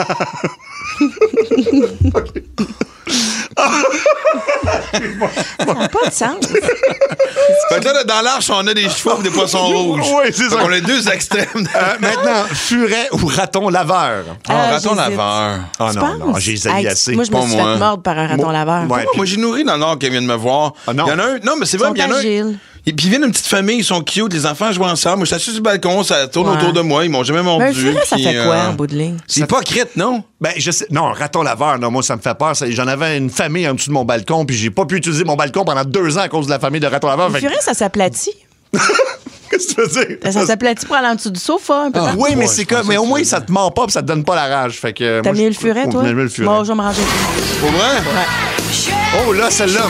Ça n'a pas de sens. Fait que là, dans l'arche, on a des chevaux et des poissons rouges. Oui, c'est ça. On a deux extrêmes. Maintenant, furet ou raton laveur? Raton laveur. Ah non, j'ai essayé assez. Moi, je me suis fait mordre par un raton laveur. Ouais, moi, j'ai nourri dans le Nord qui vient de me voir. Ah non. Il y en a un. Non, mais c'est vrai, il y en a un. Et puis ils viennent d'une petite famille, ils sont cute, les enfants jouent ensemble. Moi, je suis assis sur le balcon, ça tourne autour de moi, ils m'ont jamais mordu. Mais un furet, ça fait quoi en bout de ligne? C'est hypocrite, non? Ben, je sais. Non, raton laveur, non, moi, ça me fait peur. J'en avais une famille en dessous de mon balcon, puis j'ai pas pu utiliser mon balcon pendant 2 ans à cause de la famille de raton laveur. Le furet, ça s'aplatit. Qu'est-ce que tu veux dire? Ça s'aplatit pour aller en dessous du sofa, un peu. Oui, mais c'est comme. Mais au moins, ça te ment pas, puis ça te donne pas la rage. Fait que. T'as mis le furet, toi? J'ai mis le furet. Bon, je vais me ranger. Pour vrai? Ouais. Oh là, celle-là.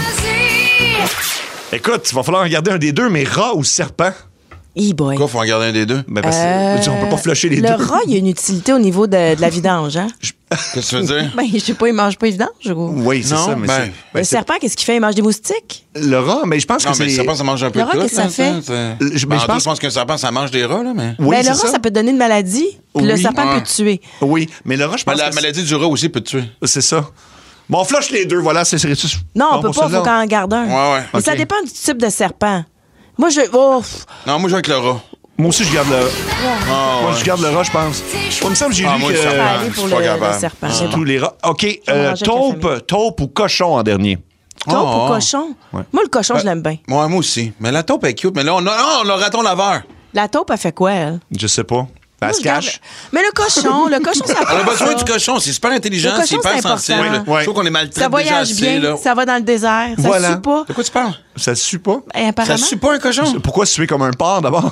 Écoute, il va falloir regarder un des deux, mais rat ou serpent? E-boy. Pourquoi faut en garder un des deux? Ben, parce que on peut pas flusher les deux. Le rat, il y a une utilité au niveau de la vidange, hein? Qu'est-ce que tu veux dire? Ben, je sais pas, il mange pas les vidanges, gros. Oui, c'est ça. Mais le serpent, qu'est-ce qu'il fait? Il mange des moustiques? Le rat, mais je pense que c'est... Non, mais le serpent, ça mange un peu de tout. Le rat, qu'est-ce que ça fait? Je pense qu'un serpent, ça mange des rats, là, mais... Oui, ben, le rat, ça peut te donner une maladie, puis le serpent peut te tuer. Oui, mais le rat, je pense que... La maladie du rat aussi peut te tuer. C'est ça. Bon, on flush les deux, voilà, c'est... Non, on peut pas, il faut qu'on en garde un. Ouais. Mais ça dépend du type de serpent. Moi, Non, moi, je vais avec le rat. Moi aussi, je garde le rat. Moi, je garde le rat, je pense. Comme ça, j'ai lu moi, que... je aller pour le serpent. Tous les rats. OK, taupe ou cochon en dernier? Taupe ou cochon? Ouais. Moi, le cochon, je l'aime bien. Moi aussi. Mais la taupe est cute. Mais là, on a le raton laveur. La taupe, elle fait quoi, elle? Je sais pas. Elle se cache. Mais le cochon, ça on a besoin du cochon. C'est super intelligent, c'est hyper sensible. Je trouve qu'on est mal traité. Ça voyage bien, là. Ça va dans le désert. Ça sue pas. De quoi tu parles? Ça se sue pas? Apparemment. Ça sue pas un cochon? Pourquoi suer comme un porc, d'abord?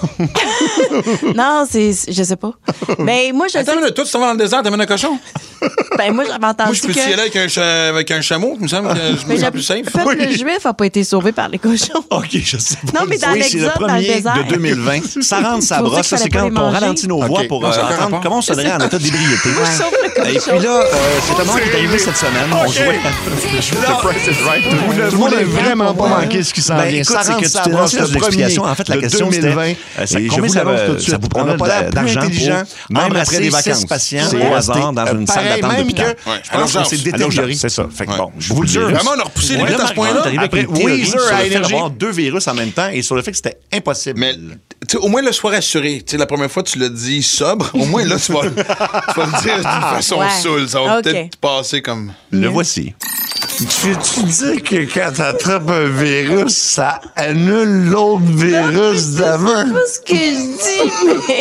Non, je sais pas. Mais moi, je Attends, toi, tu t'en vas dans le désert, t'amènes un cochon? Ben, moi, j'avais entendu moi, je peux y aller avec un chameau, il me semble que je me sens plus safe. Le peuple juif n'a pas été sauvé par les cochons. OK, je sais pas. Non, mais dans l'exode, dans le désert. C'est le 1er de 2020. Ça rentre sa brosse. Ça, c'est quand on ralentit nos voix pour entendre comment on sonnerait en état d'ébriété. Et puis là, c'est un moment qui est arrivé cette semaine. On jouait The Price is Right. Tout le monde n'a vraiment pas manqué ce qui s'en vient. Ça rentre sa brosse de l'explication. En fait, la question, c'était combien ça vous prendrait d'argent pour même après des vacances? Patients au hasard dans une salle d'attente d'hôpital. Je pense qu'on s'est détérioré. C'est ça. Fait que bon, je vous le jure. Vraiment, on a repoussé les limites à ce point-là. Après Weezer à Énergie, avoir 2 virus en même temps et sur le fait que c'était impossible. Mais au moins, là, sois rassuré. La première fois, tu l'as dit sobre. Au moins, là, tu vas le dire d'une façon saoule. Ça va peut-être passer comme... Le voici. Tu dis que quand t'attrapes un virus, ça annule l'autre virus d'avant? C'est pas ce que je dis, mais...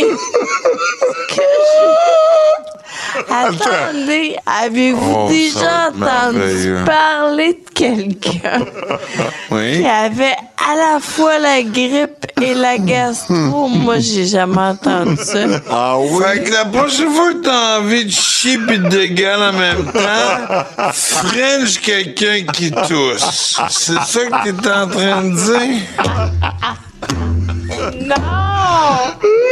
Attendez, avez-vous déjà entendu parler de quelqu'un qui avait à la fois la grippe et la gastro? Moi, j'ai jamais entendu ça. Ah oui? Fait que la prochaine fois que t'as envie de chier pis de gueule en même temps, French quelqu'un qui tousse. C'est ça que t'es en train de dire? Non!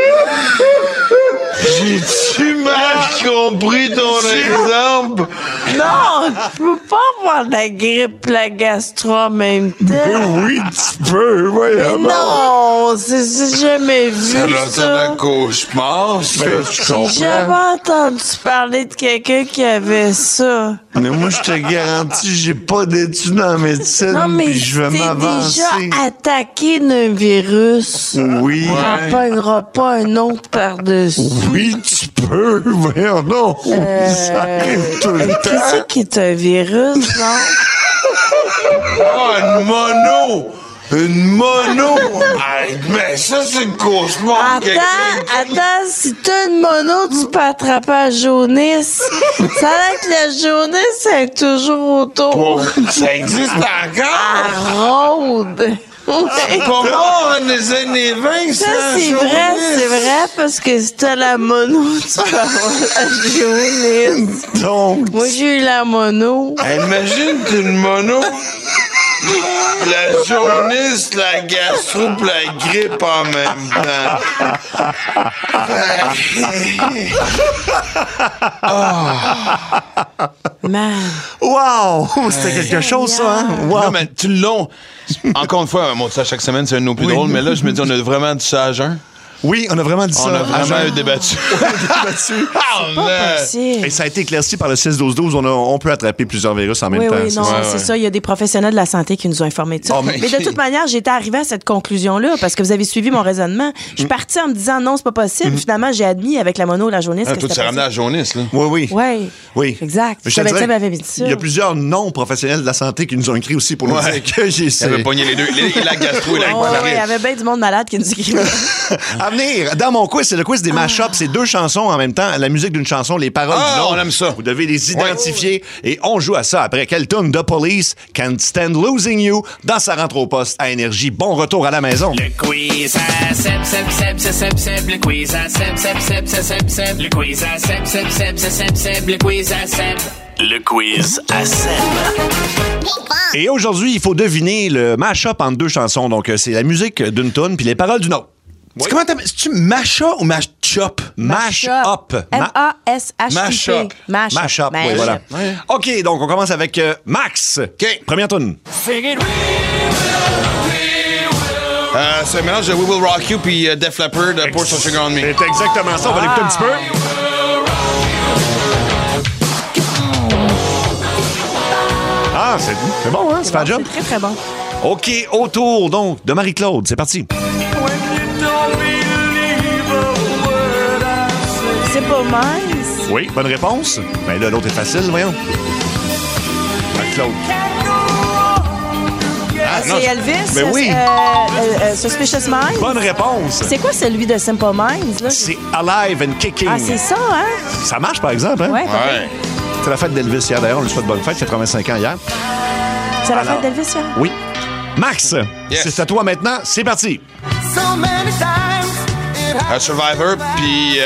J'ai-tu mal compris ton exemple? Non, tu peux pas avoir la grippe et la gastro en même temps. Oui, tu peux, voyons. Non, c'est jamais vu ça. Ça doit être un cauchemar, j'ai jamais entendu parler de quelqu'un qui avait ça. Mais moi, je te garantis, j'ai pas d'études en médecine. Non, mais puis je vais m'avancer. déjà attaqué d'un virus. Oui. On n'en pas un autre par-dessus. Oui, tu peux. Voyons donc. Ça arrive tout le temps. Qu'est-ce qui est un virus, non? Oh, une mono! Une mono! Hey, mais ça, c'est une cauchemar. Attends, si t'as une mono, tu peux attraper la jaunisse. Ça a l'air que la jaunisse est toujours autour. Ça existe encore? Elle rôde. C'est pas mort en les années 20, ça, c'est vrai, parce que si t'as la mono, tu peux avoir la jaunisse. Donc. Moi, j'ai eu la mono. Hey, imagine, t'es une mono. La jaunisse, la gastro pis la grippe en même temps. Man. Wow! C'était quelque chose, ça, hein? Wow. Non, mais tu l'as. Encore une fois, moi, ça, chaque semaine, c'est un de nos plus drôles, mais là, je me dis, on a vraiment dit ça à jeun. Oui, on a vraiment dit ça. On a vraiment débattu. C'est pas possible. Et ça a été éclairci par le 6-12-12. On peut attraper plusieurs virus en même temps. Oui, non, c'est ça. Il y a des professionnels de la santé qui nous ont informés de ça. Oh, mais de toute manière, j'étais arrivée à cette conclusion-là parce que vous avez suivi mon raisonnement. Je suis partie en me disant non, c'est pas possible. Finalement, j'ai admis avec la mono et la jaunisse que toi, tu t'es ramené à la jaunisse, là. Oui. Oui. Exact. Mais Je savais que ça m'avait dit ça. Il y a plusieurs non-professionnels de la santé qui nous ont écrit aussi pour nous dire que j'ai ça. Il avait pogné les deux. La gastro et la Oui, il y avait bien du monde malade qui nous écrivait. À venir, dans mon quiz, c'est le quiz des mash-ups. C'est 2 chansons en même temps. La musique d'une chanson, les paroles d'une autre. On aime ça. Vous devez les identifier. Et on joue à ça après. Quelle tune de Police, Can't Stand Losing You, dans sa rentre au poste à Énergie. Bon retour à la maison. Le quiz à Seb. Le quiz à Seb. Le quiz à Seb. Le quiz à Seb. Le quiz à Seb. Et aujourd'hui, il faut deviner le mash-up entre 2 chansons. Donc, c'est la musique d'une tune puis les paroles d'une autre. Oui. Comment t'appelles? C'est-tu Masha ou Mash-up? Mash-up. M-A-S-H-U-P. Mash-up, oui, voilà. Ouais. OK, donc on commence avec Max. OK. Première tune. C'est un mélange de We Will Rock You puis Def Leppard de Pour Some Sugar on Me. C'est exactement ça. On va l'écouter un petit peu. Ah, c'est bon, hein? C'est pas un job? C'est très, très bon. OK, autour, donc, de Marie-Claude. C'est parti. C'est pas mince. Oui, bonne réponse. Ben là, l'autre est facile, voyons. Marie-Claude. C'est Elvis. Ben oui. Suspicious Minds. Bonne réponse. C'est quoi celui de Simple Minds, là? C'est Alive and Kicking. Ah, c'est ça, hein? Ça marche, par exemple, hein? Ouais. C'est la fête d'Elvis hier, d'ailleurs. On lui souhaite bonne fête, 85 ans hier. C'est la fête d'Elvis, hier? Oui. Max, c'est à toi maintenant. C'est parti. Survivor, puis...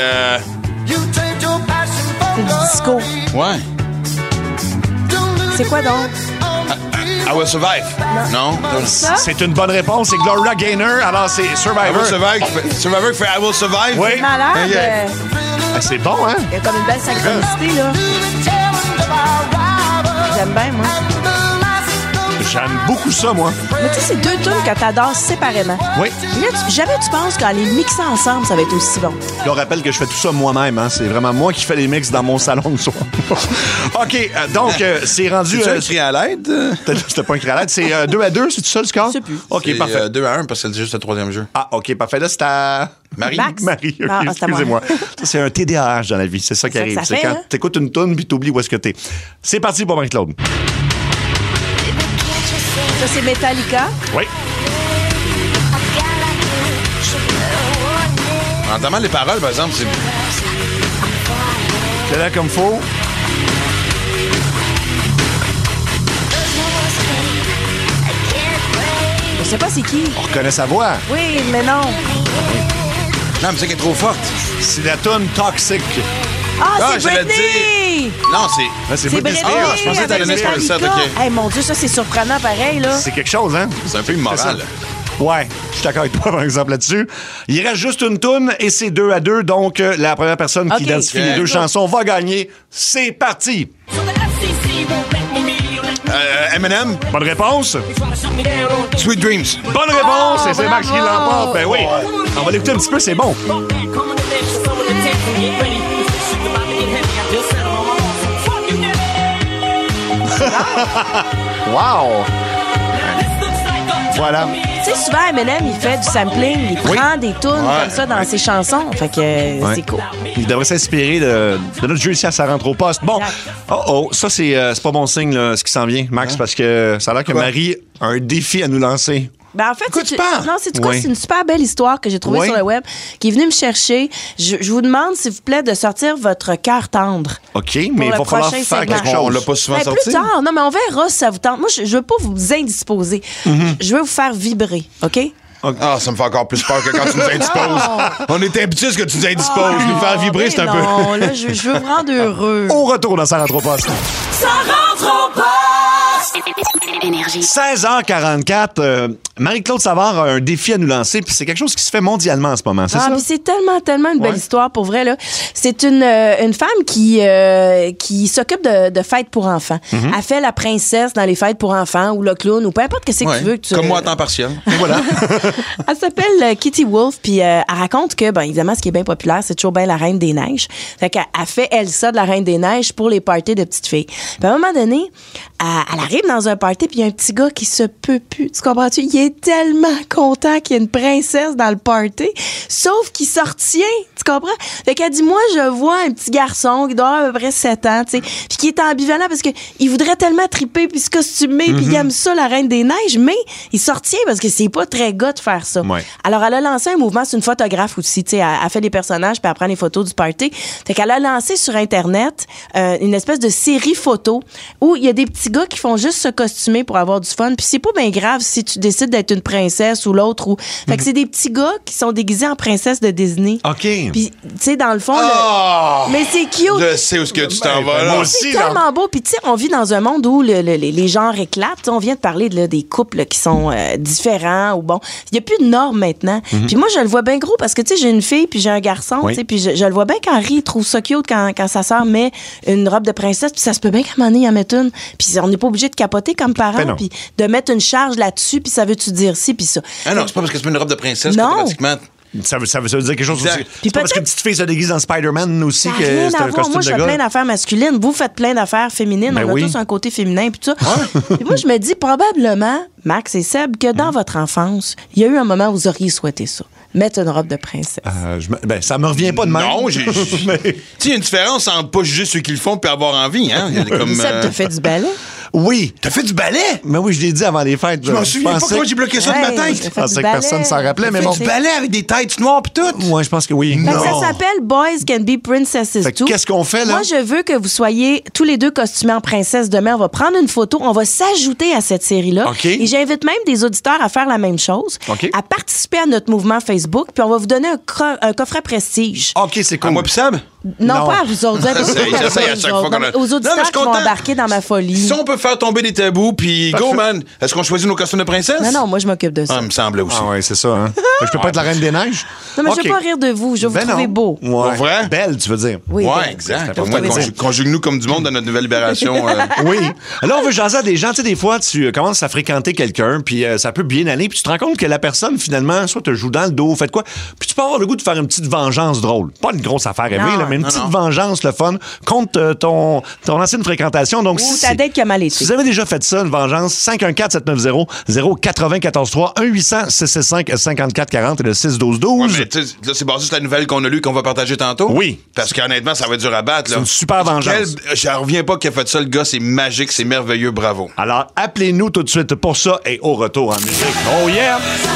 C'est du disco. Ouais. C'est quoi donc? I Will Survive. Non? Ça? C'est une bonne réponse. C'est Gloria Gaynor. Alors, c'est Survivor. I Will Survive. Survivor qui fait I Will Survive. Oui. C'est malade. Ah, c'est bon, hein? Il y a comme une belle synchronicité, là. J'aime bien, moi. J'aime beaucoup ça, moi. Mais tu sais, c'est 2 tunes que t'adores séparément. Oui. Mais là, jamais tu penses qu'en les mixant ensemble, ça va être aussi bon. Je rappelle que je fais tout ça moi-même. Hein. C'est vraiment moi qui fais les mix dans mon salon le soir. OK, donc, c'est rendu... C'est un cri à l'aide? C'était pas un cri à l'aide. C'est 2-2, c'est tout ça le score? Je sais plus. OK, parfait. 2-1 parce que c'est juste le 3e jeu. Ah, OK, parfait. Là, c'est à... Marie. Max. Marie, OK, Ah, c'est à moi. excusez-moi. Ça, c'est un TDAH dans la vie. C'est ça qui C'est ça arrive. que ça C'est fait, quand hein? t'écoutes une toune puis t'oublies où est-ce que t'es. C'est parti pour Marie-Claude. Ça, c'est Metallica. Oui. En entendant les paroles, par exemple, c'est... C'est là comme faut. Je sais pas c'est qui. On reconnaît sa voix. Oui, mais non. Non, mais c'est qu'elle est trop forte. C'est la toune Toxic. Ah, c'est j'allais Britney! Non, c'est... Là, c'est C'est Britney Britney! Spears. je pensais que t'allais avec mettre ça, Metallica. ok. Hey, mon Dieu, ça, c'est surprenant pareil, là. C'est quelque chose, hein? C'est un peu immoral. Ouais, je suis d'accord avec toi, par exemple, là-dessus. Il reste juste une toune et c'est 2-2. Donc, la première personne qui Ok. identifie les 2 chansons va gagner. C'est parti. Eminem, Bonne réponse. Sweet Dreams. Bonne réponse. Et c'est Max qui bravo. l'emporte. Ben oui. On va l'écouter un petit peu, c'est bon. Wow! Voilà. Tu sais, souvent, Eminem, il fait du sampling. Il prend des tunes comme ça dans ses chansons. Fait que c'est cool. Il devrait s'inspirer de notre jeu ici à Ça rentre au poste. Bon, ça, c'est pas bon signe, là, ce qui s'en vient, Max, parce que ça a l'air que Marie a un défi à nous lancer. Ben en fait, c'est une super belle histoire que j'ai trouvée sur le web qui est venue me chercher. Je vous demande, s'il vous plaît, de sortir votre cœur tendre. OK, mais il va falloir faire quelque chose. On l'a pas souvent sorti. Plus tard, non, mais on verra si ça vous tente. Moi, je veux pas vous indisposer. Je veux vous faire vibrer, OK? Ah, ça me fait encore plus peur que quand tu nous indisposes. On était habitués à ce que tu nous indisposes. Nous faire vibrer, c'est un peu... Non, là, je veux vous rendre heureux. Au retour dans Ça rentre au poste. Ça rentre au poste! Énergie. 16h44, Marie-Claude Savard a un défi à nous lancer, puis c'est quelque chose qui se fait mondialement en ce moment, c'est ça? Puis c'est tellement une belle histoire, pour vrai, là. C'est une femme qui s'occupe de fêtes pour enfants. Elle fait la princesse dans les fêtes pour enfants, ou le clown, ou peu importe ce que tu veux. Comme moi à temps partiel. Voilà. Elle s'appelle Kitty Wolf, puis elle raconte que, évidemment, ce qui est bien populaire, c'est toujours bien la Reine des Neiges. Fait qu'elle fait Elsa de la Reine des Neiges pour les parties de petites filles. Puis à un moment donné, elle arrive dans un party, puis il y a un petit gars qui se peut plus. Tu comprends-tu? Il est tellement content qu'il y ait une princesse dans le party, sauf qu'il s'en retient. Tu comprends? Fait qu'elle dit, moi, je vois un petit garçon qui doit avoir à peu près 7 ans, tu sais, puis qui est ambivalent parce que il voudrait tellement triper puis se costumer, puis il aime ça, la Reine des Neiges, mais il s'en retient parce que c'est pas très gars de faire ça. Ouais. Alors, elle a lancé un mouvement, c'est une photographe aussi, tu sais, elle fait des personnages, puis elle prend les photos du party. Fait qu'elle a lancé sur Internet une espèce de série photo où il y a des petits gars qui font juste se costumer pour avoir du fun, puis c'est pas bien grave si tu décides d'être une princesse ou l'autre. Fait que c'est des petits gars qui sont déguisés en princesse de Disney. OK. Puis, tu sais, dans le fond... Mais c'est cute. Je sais où est-ce que tu t'en vas, là. Moi aussi, C'est tellement beau. Puis, tu sais, on vit dans un monde où les genres éclatent. T'sais, on vient de parler des couples qui sont différents ou bon. Il n'y a plus de normes maintenant. Puis moi, je le vois bien gros parce que, tu sais, j'ai une fille puis j'ai un garçon. Oui. Puis je le vois bien qu'Henri trouve ça cute quand sa sœur met une robe de princesse. Puis ça se peut bien qu'à un moment donné, il en mette une. Puis on n'est pas obligé de capoter comme parents. Puis de mettre une charge là-dessus. Puis ça veut-tu dire ci puis ça. Ah non, c'est pas parce que tu mets une robe de princesse Non. automatiquement. Ça veut dire quelque chose Exact. aussi. C'est pas parce qu'une petite fille se déguise dans Spider-Man aussi Ça n'a que rien c'est à un voir. costume Moi, de je fais gars. plein d'affaires masculines. Vous faites plein d'affaires féminines. Ben on oui. a tous un côté féminin puis tout ça. Puis moi, je me dis probablement, Max et Seb, que dans votre enfance, il y a eu un moment où vous auriez souhaité ça. Mettre une robe de princesse. Ça me revient pas de même. Non, tu sais, il y a une différence entre pas juger ceux qui le font puis avoir envie, hein. Comme, Seb, t'as fait du ballet? Oui. T'as fait du ballet? Mais oui, je l'ai dit avant les fêtes. Je m'en souviens pas comment j'ai bloqué ça de ma tête. Je pensais que personne s'en rappelait, mais bon. Du ballet avec des têtes noires pis tout? Ouais, je pense que oui. Fait que ça s'appelle Boys Can Be Princesses Fait que Too. qu'est-ce qu'on fait, là? Moi, je veux que vous soyez tous les deux costumés en princesse demain. On va prendre une photo, on va s'ajouter à cette série-là. OK. Et j'invite même des auditeurs à faire la même chose, OK. à participer à notre mouvement Facebook, puis on va vous donner un coffret prestige. OK, c'est cool. À moi pis Seb? Non, pas à vous autres. J'essaye à chaque fois qu'on a... Aux auditeurs qui vont embarquer dans ma folie. Si on peut faire tomber des tabous, puis go, man. Est-ce qu'on choisit nos costumes de princesse? Non, moi, je m'occupe de ça. Ah, il me semblait aussi. Ah ouais, c'est ça, hein? Je peux pas être la Reine des Neiges? Non, mais je OK. veux pas rire de vous. Je veux vous trouver beau. Ouais. Vrai? Belle, tu veux dire? Oui, Ouais, ben, exact. c'est Au moins, important de dire. conjugue-nous comme du monde dans notre nouvelle libération. Oui. Là, on veut jaser à des gens. Tu sais, des fois, tu commences à fréquenter quelqu'un, puis ça peut bien aller, puis tu te rends compte que la personne, finalement, soit te joue dans le dos, fait quoi, puis tu peux avoir le goût de faire une petite vengeance drôle. Pas une grosse affaire rêvée, là, mais une petite vengeance, le fun, contre ton ancienne fréquentation. Donc, Ou ta date qui a mal été. si vous avez déjà fait ça, une vengeance, 514-790-0943, 1-800-665-5440 et le 612-12. Ouais, mais tu sais, là, c'est basé sur la nouvelle qu'on a lue qu'on va partager tantôt. Oui. Parce qu'honnêtement, ça va être dur à battre. Là. C'est une super vengeance. Je reviens pas qu'il a fait ça, le gars. C'est magique, c'est merveilleux. Bravo. Alors, appelez-nous tout de suite pour ça et au retour en musique. Oh yeah!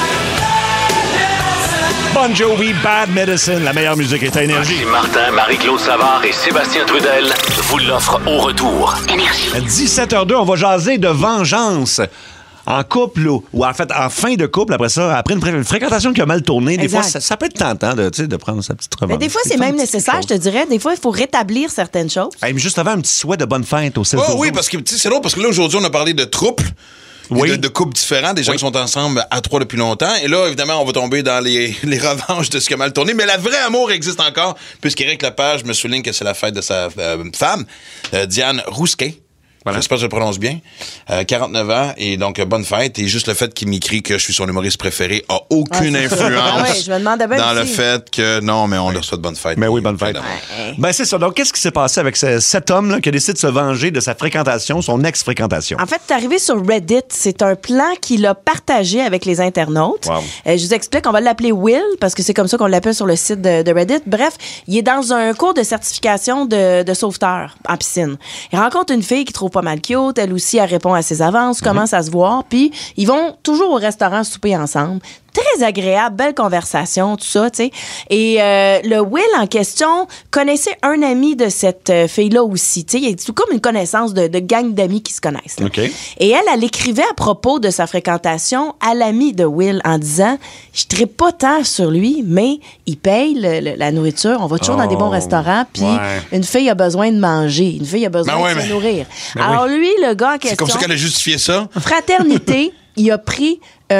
Bon Jovi, Bad Medicine, la meilleure musique est à Énergie. Voici Martin, Marie-Claude Savard et Sébastien Trudel vous l'offrent au retour. Énergie. 17h02, on va jaser de vengeance. En couple ou en fait en fin de couple, après ça, après une fréquentation qui a mal tourné, des Exact. fois, ça peut être tentant de prendre sa petite revanche. Mais des fois, c'est même nécessaire, je te dirais. Des fois, il faut rétablir certaines choses. Hey, mais juste avant, un petit souhait de bonne fête au 16 Oh oui, parce que tu sais, c'est drôle parce que là, aujourd'hui, on a parlé de troubles. Oui. De couples différents, des gens qui sont ensemble à trois depuis longtemps. Et là, évidemment, on va tomber dans les revanches de ce qui a mal tourné. Mais la vraie amour existe encore, puisqu'Éric Lepage me souligne que c'est la fête de sa femme, Diane Rousquet. Voilà. J'espère que je le prononce bien. 49 ans, et donc bonne fête. Et juste le fait qu'il m'écrit que je suis son humoriste préféré a aucune influence je me demandais bien dans le aussi. fait que non, mais on leur souhaite bonne fête. Mais oui, bonne fête. Ben c'est ça. Donc, qu'est-ce qui s'est passé avec cet homme-là qui a décidé de se venger de sa fréquentation, son ex-fréquentation? En fait, c'est arrivé sur Reddit. C'est un plan qu'il a partagé avec les internautes. Wow. Je vous explique, on va l'appeler Will, parce que c'est comme ça qu'on l'appelle sur le site de Reddit. Bref, il est dans un cours de certification de sauveteur en piscine. Il rencontre une fille qui trouve pas mal cute. Elle aussi, elle répond à ses avances, commence à se voir. Puis, ils vont toujours au restaurant souper ensemble. Très agréable, belle conversation, tout ça, tu sais. Et le Will en question connaissait un ami de cette fille-là aussi, tu sais. C'est comme une connaissance de gang d'amis qui se connaissent. Là. Okay. Et elle écrivait à propos de sa fréquentation à l'ami de Will en disant « Je trippe pas tant sur lui, mais il paye la nourriture. On va toujours dans des bons restaurants. Puis une fille a besoin de manger. Une fille a besoin de se nourrir. Alors lui, le gars en question... C'est comme ça qu'elle a justifié ça? Fraternité, il a pris...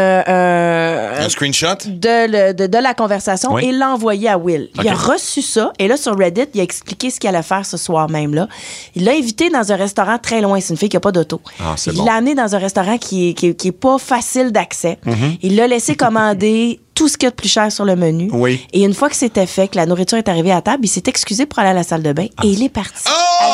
un screenshot de la conversation et l'a envoyé à Will. Il a reçu ça et là, sur Reddit, il a expliqué ce qu'il allait faire ce soir même. Là. Il l'a invité dans un restaurant très loin. C'est une fille qui n'a pas d'auto. Il l'a amené dans un restaurant qui est pas facile d'accès. Il l'a laissé commander tout ce qu'il y a de plus cher sur le menu. Oui. Et une fois que c'était fait, que la nourriture est arrivée à table, il s'est excusé pour aller à la salle de bain et il est parti.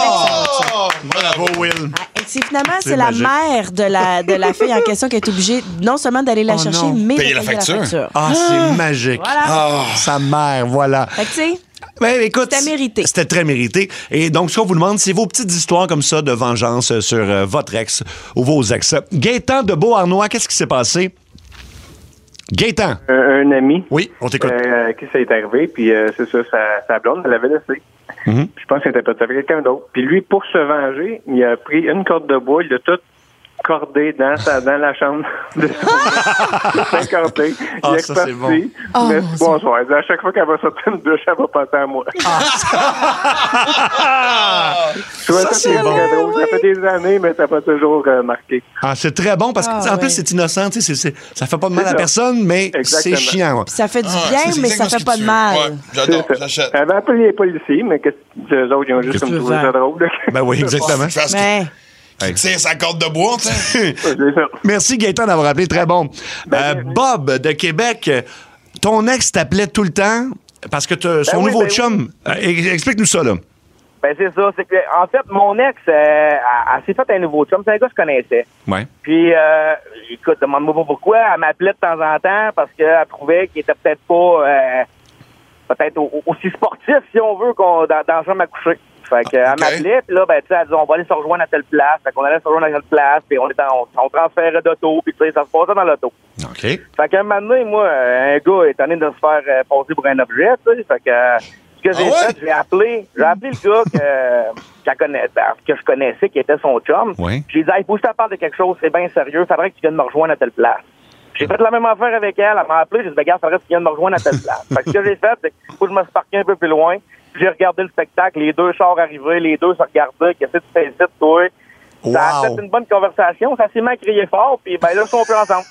Bravo, Will. Finalement, c'est la mère de la fille en question qui est obligée non seulement d'aller la chercher, mais de payer la facture. Ah, c'est magique. Voilà. Sa mère, voilà. Fait que, tu sais, ben, écoute, c'était mérité. C'était très mérité. Et donc, ce qu'on vous demande, c'est vos petites histoires comme ça de vengeance sur votre ex ou vos ex. Gaétan de Beauharnois, qu'est-ce qui s'est passé? Gaétan. Un ami. Oui, on t'écoute. Qui ça est arrivé, puis c'est ça, sa blonde, elle l'avait laissé. Je pense qu'elle était partie avec quelqu'un d'autre. Puis lui, pour se venger, il a pris une corde de bois, il a tout cordé dans la chambre de Saint-Quentin. Il est ça, c'est bon. Merci, bonsoir. À chaque fois qu'elle va sortir une douche, elle va penser à moi. Ça, c'est bon. Ça fait des années, mais ça va toujours marqué. Ah, c'est très bon parce que en plus, c'est innocent. Ça fait pas de mal à personne, mais c'est chiant. Puis ça fait du bien, mais ça fait pas de mal. Ouais, j'adore, j'achète. Elle avait appelé les policiers, mais eux autres, ils ont juste comme trouvé ça drôle. Ben oui, exactement. C'est sa corde de bois, tu sais. Merci, Gaétan, d'avoir appelé. Très bon. Bob, de Québec, ton ex t'appelait tout le temps parce que son nouveau chum... Explique-nous ça, là. Ben, c'est ça. C'est que, en fait, mon ex, elle s'est fait un nouveau chum. C'est un gars que je connaissais. Ouais. Puis, écoute, demande-moi pas pourquoi. Elle m'appelait de temps en temps parce qu'elle trouvait qu'il était peut-être pas... aussi sportif, si on veut, dans la chambre à coucher. Fait qu'elle m'appelait, puis là, ben, tu sais, elle disait, on va aller se rejoindre à telle place. Fait qu'on allait se rejoindre à telle place, puis on transférait d'auto, puis tu sais, ça se passait dans l'auto. OK. Fait qu'à un moment donné, moi, un gars est tanné de se faire passer pour un objet, tu sais. Fait que, ce que j'ai fait, j'ai appelé le gars que je connaissais, qui était son chum. Oui. J'ai dit, hey, faut que je te parle de quelque chose, c'est bien sérieux, faudrait que tu viennes me rejoindre à telle place. J'ai fait la même affaire avec elle m'a appelé, j'ai dit, regarde, faudrait que tu viennes me rejoindre à telle place. Fait que ce que j'ai fait, c'est qu'il faut que je me suis parqué un peu plus loin. J'ai regardé le spectacle, les deux chars arrivaient, les deux se regardaient, qu'est-ce que tu fais ici, toi? Ça a fait une bonne conversation, ça s'est mis à crier fort, puis ben là, ils sont plus ensemble.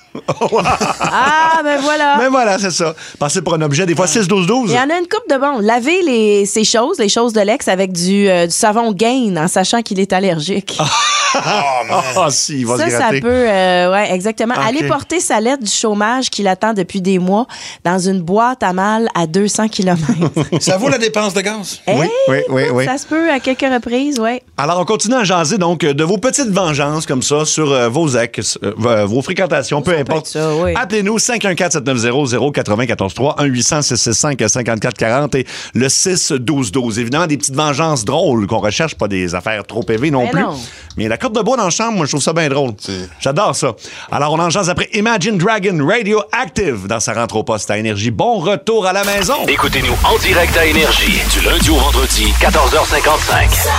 Ah, ben voilà. Ben voilà, c'est ça. Passer pour un objet, des fois 6-12-12. Il y en a une couple de bons. Laver les choses de l'ex avec du savon Gain en sachant qu'il est allergique. Si, il va se gratter. Ça peut, ouais, exactement. Okay. Aller porter sa lettre du chômage qu'il attend depuis des mois dans une boîte à mal à 200 km. Ça vaut la dépense de gaz? Oui. Ça se peut à quelques reprises, oui. Alors, on continue à jaser, donc, de vos petites vengeances comme ça sur vos ex, vos fréquentations, peu importe. Ça, oui. Appelez-nous 514-790-0943, 1-800-665-5440 et le 6-12-12. Évidemment, des petites vengeances drôles qu'on recherche, pas des affaires trop élevées non plus. Mais la corde de bois dans la chambre, moi, je trouve ça bien drôle. J'adore ça. Alors, on en jase après Imagine Dragon Radioactive dans sa rentre au poste à Énergie. Bon retour à la maison. Écoutez-nous en direct à Énergie du lundi au vendredi, 14h55.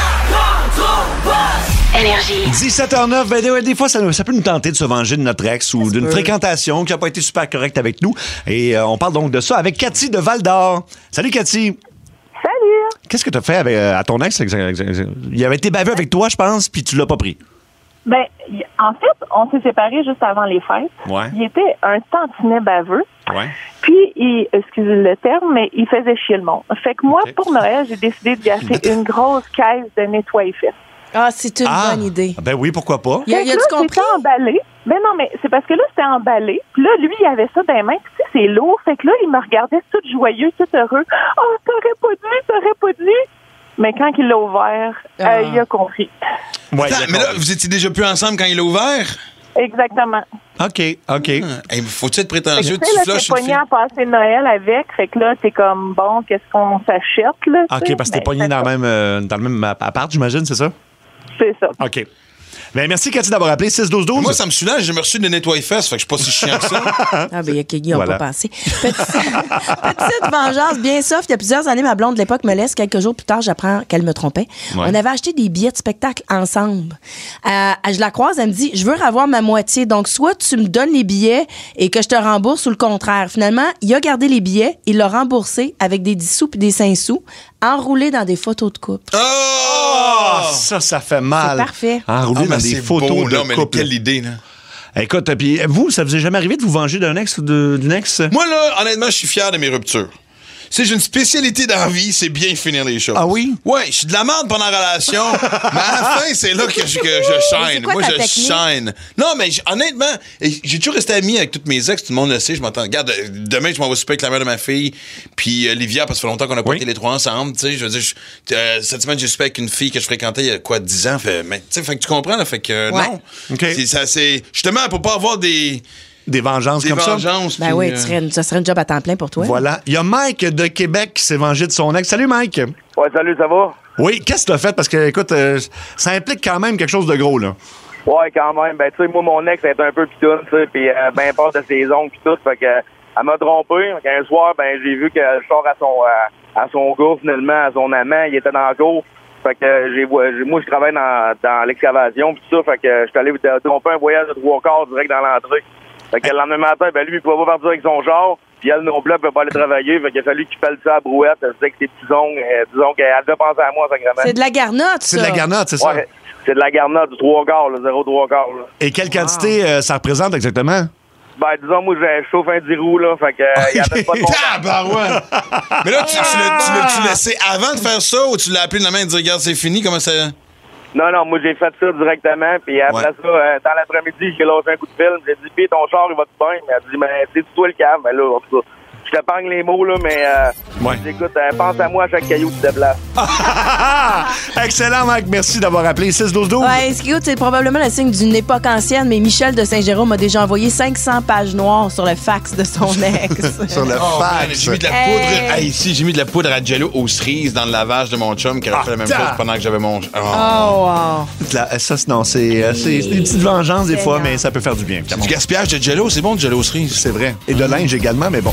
Énergie. 17h09, ben, des fois, ça peut nous tenter de se venger de notre ex ou d'une fréquentation qui n'a pas été super correcte avec nous. Et on parle donc de ça avec Cathy de Val-d'Or. Salut, Cathy. Salut. Qu'est-ce que tu as fait à ton ex? Il avait été baveux avec toi, je pense, puis tu l'as pas pris. Ben, en fait, on s'est séparés juste avant les fêtes. Ouais. Il était un tantinet baveux. Ouais. Puis, excusez le terme, mais il faisait chier le monde. Fait que moi, pour Noël, j'ai décidé de gâcher une grosse caisse de nettoyer-fesses. Ah, c'est une bonne idée. Ben oui, pourquoi pas? Y a-tu compris? C'était emballé. Ben non, mais c'est parce que là, c'était emballé. Puis là, lui, il avait ça dans les mains. Puis tu sais, c'est lourd. Fait que là, il me regardait tout joyeux, tout heureux. « Oh, t'aurais pas dû. » Mais quand il l'a ouvert, il a compris. Ouais, attends, mais là, vous étiez déjà plus ensemble quand il l'a ouvert? Exactement. OK. Hey, faut-tu être prétentieux? Tu sais, là, t'es pogné à passer Noël avec. Fait que là, t'es comme, bon, qu'est-ce qu'on s'achète, là? OK, parce que t'es pogné dans le même appart, j'imagine, c'est ça? C'est ça. OK. Ben, merci, Cathy, d'avoir appelé 6-12-12. Moi, ça me soulage. J'ai reçu de nettoyer-fesses, fait que je suis pas si chiant que ça. Ah, ben, il n'y a pas pensé. Petite vengeance bien soft. Il y a plusieurs années, ma blonde de l'époque me laisse. Quelques jours plus tard, j'apprends qu'elle me trompait. Ouais. On avait acheté des billets de spectacle ensemble. Je la croise, elle me dit, je veux revoir ma moitié. Donc, soit tu me donnes les billets et que je te rembourse ou le contraire. Finalement, il a gardé les billets, il l'a remboursé avec des 10 sous puis des 5 sous, enroulés dans des photos de couple. Oh! Ça fait mal. C'est parfait. Enroulé dans des photos de couple. Mais quelle idée, là. Écoute, puis vous, ça vous est jamais arrivé de vous venger d'un ex ou d'une ex? Moi, là, honnêtement, je suis fier de mes ruptures. Si j'ai une spécialité dans la vie, c'est bien finir les choses. Ah oui? Ouais, je suis de la merde pendant la relation, mais à la fin, c'est là que je shine. Moi, je shine. Non, mais honnêtement, j'ai toujours resté ami avec toutes mes ex, tout le monde le sait, je m'entends. Regarde, demain, je m'en vais souper avec la mère de ma fille, puis Livia, parce que ça fait longtemps qu'on n'a pas été les trois ensemble, tu sais, je veux dire, cette semaine, j'ai soupé avec une fille que je fréquentais il y a 10 ans, fait que tu comprends, là, fait que non. Okay. C'est justement pour pas avoir des vengeances comme ça. Ben oui, ça serait une job à temps plein pour toi. Voilà. Il y a Mike de Québec qui s'est vengé de son ex. Salut, Mike. Ouais, salut, ça va? Oui, qu'est-ce que tu as fait? Parce que, écoute, ça implique quand même quelque chose de gros, là. Ouais, quand même. Ben, tu sais, moi, mon ex, elle est un peu pitoune, tu sais, puis ben peur de ses ongles pis tout, fait que elle m'a trompé. Un soir, ben, j'ai vu qu'elle sort à son gars, finalement, à son amant, il était dans la cour. Fait que moi, je travaille dans l'excavation pis tout ça, fait que je suis allé tromper un voyage de 3 quarts direct dans l'entrée. Fait que le lendemain matin, ben lui, il pouvait pas partir avec son char, puis elle non plus, elle pouvait pas aller travailler. Fait qu'il a fallu qu'il pèle ça à la brouette. Elle disait que ses petits ongles, disons qu'elle devait penser à moi, sacrément. C'est de la garnotte, ça. C'est de la garnotte, c'est ça? Ouais, c'est de la garnotte, du 3 quarts, 0,3 quarts. Là. Et quelle quantité ça représente exactement? Ben, disons, moi, je chauffe un 10 roues, là, fait que il y avait pas de bon. Mais là, tu l'as laissé avant de faire ça, ou tu l'as appelé la main et dit, regarde, c'est fini, comment ça... Non, moi, j'ai fait ça directement. Puis après ça, dans l'après-midi, j'ai lâché un coup de film. J'ai dit, puis ton char, il va te bien. Mais elle dit, mais c'est toi le cave. Mais là, en tout cas, je t'épargne les mots, là, mais écoute, pense à moi à chaque caillou que tu déplaces. Excellent, Mike. Merci d'avoir appelé 6-12-12. Ouais, ce qui est, c'est probablement le signe d'une époque ancienne, mais Michel de Saint-Jérôme a déjà envoyé 500 pages noires sur le fax de son ex. Sur le fax. J'ai mis de la poudre. Ici, j'ai mis de la poudre à Jello aux cerises dans le lavage de mon chum qui aurait fait la même chose pendant que j'avais mon. Wow. Ça, non, c'est des petites vengeances des fois, mais ça peut faire du bien. Du gaspillage de Jello, c'est bon de Jello aux cerises. C'est vrai. Et de linge également, mais bon.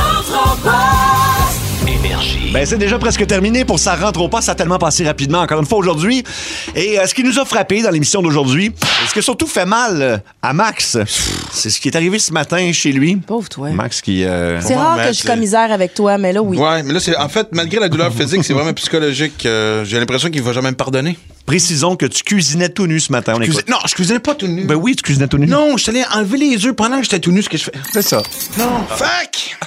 Énergie. Ben, c'est déjà presque terminé pour Ça rentre au pas. Ça a tellement passé rapidement, encore une fois, aujourd'hui. Et ce qui nous a frappé dans l'émission d'aujourd'hui, ce qui a surtout fait mal à Max, c'est ce qui est arrivé ce matin chez lui. Pauvre toi. Max qui... C'est rare que je commisère avec toi, mais là, oui. Ouais, mais là, c'est en fait, malgré la douleur physique, c'est vraiment psychologique. J'ai l'impression qu'il va jamais me pardonner. Précisons que tu cuisinais tout nu ce matin. Non, je cuisinais pas tout nu. Ben oui, tu cuisinais tout nu. Non, je t'allais enlever les œufs pendant que j'étais tout nu, ce que je fais. C'est ça. Non. Fac!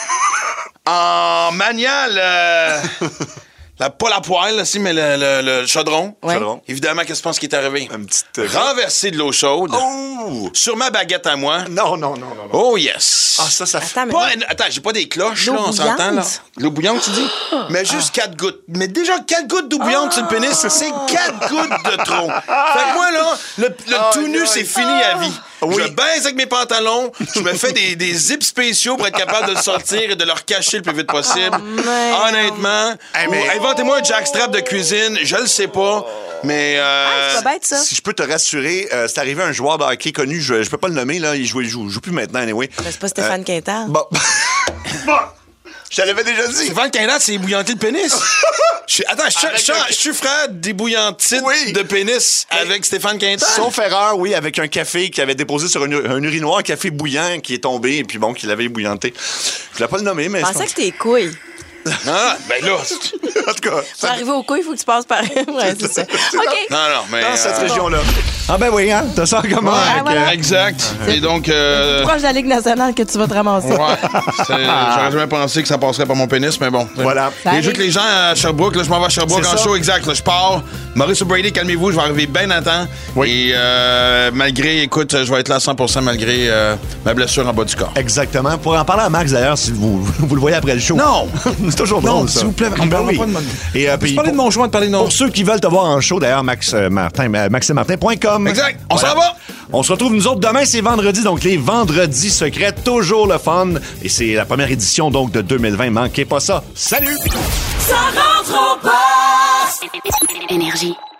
En maniant pas la poêle, là, mais le chaudron. Ouais. Évidemment, qu'est-ce que tu penses qui est arrivé? Un petit... Renverser de l'eau chaude. Oh! Sur ma baguette à moi. Non. Oh, yes. Ah, ça fait... Attends, j'ai pas des cloches, là, on s'entend, là. L'eau bouillante, tu dis? Mais juste 4 gouttes. Mais déjà, 4 gouttes d'eau bouillante sur le pénis, c'est 4 gouttes de trop. Fait que moi, là, le tout nu, c'est fini à vie. Oui. Je baise avec mes pantalons, je me fais des zips spéciaux pour être capable de le sortir et de le recacher le plus vite possible. Honnêtement, inventez-moi un jackstrap de cuisine, je le sais pas, mais... c'est pas bête, ça. Si je peux te rassurer, c'est arrivé à un joueur de hockey connu, je peux pas le nommer, là, il joue plus maintenant, anyway. C'est pas Stéphane Quintal. Bon. Je te l'avais déjà dit. Stéphane Quintal, c'est ébouillanter le pénis. Je suis frère d'ébouillanter de pénis avec Stéphane Quintal. Sauf erreur, oui, avec un café qui avait déposé sur un urinoir, un café bouillant qui est tombé et puis bon, qu'il avait ébouillanté. Je voulais pas le nommer, mais... Je pensais que c'était couilles. Ah, ben là. En tout cas. Pour arriver au coup, il faut que tu passes par. Ouais, c'est ça. OK. Non, mais. Dans cette région-là. Ah, ben oui, hein? T'as ça en commun. voilà. Exact. Et donc. Proche de la Ligue nationale que tu vas te ramasser. Ouais. J'aurais jamais pensé que ça passerait par mon pénis, mais bon. Voilà. Et juste les gens à Sherbrooke, là, je m'en vais à Sherbrooke en show, exact. Là, je pars. Maurice O'Brady, calmez-vous, je vais arriver bien à temps. Oui. Et malgré, écoute, je vais être là à 100% malgré ma blessure en bas du corps. Exactement. Pour en parler à Max, d'ailleurs, si vous le voyez après le show. Non! C'est toujours drôle, ça. S'il vous plaît, on parle pas de Et puis parler de mon joint, parler de Pour ceux qui veulent te voir en show, d'ailleurs, maximartin.com. Exact. On s'en va! On se retrouve, nous autres, demain, c'est vendredi, donc les vendredis secrets, toujours le fun. Et c'est la première édition, donc, de 2020. Manquez pas ça. Salut! Ça rentre au poste! Énergie.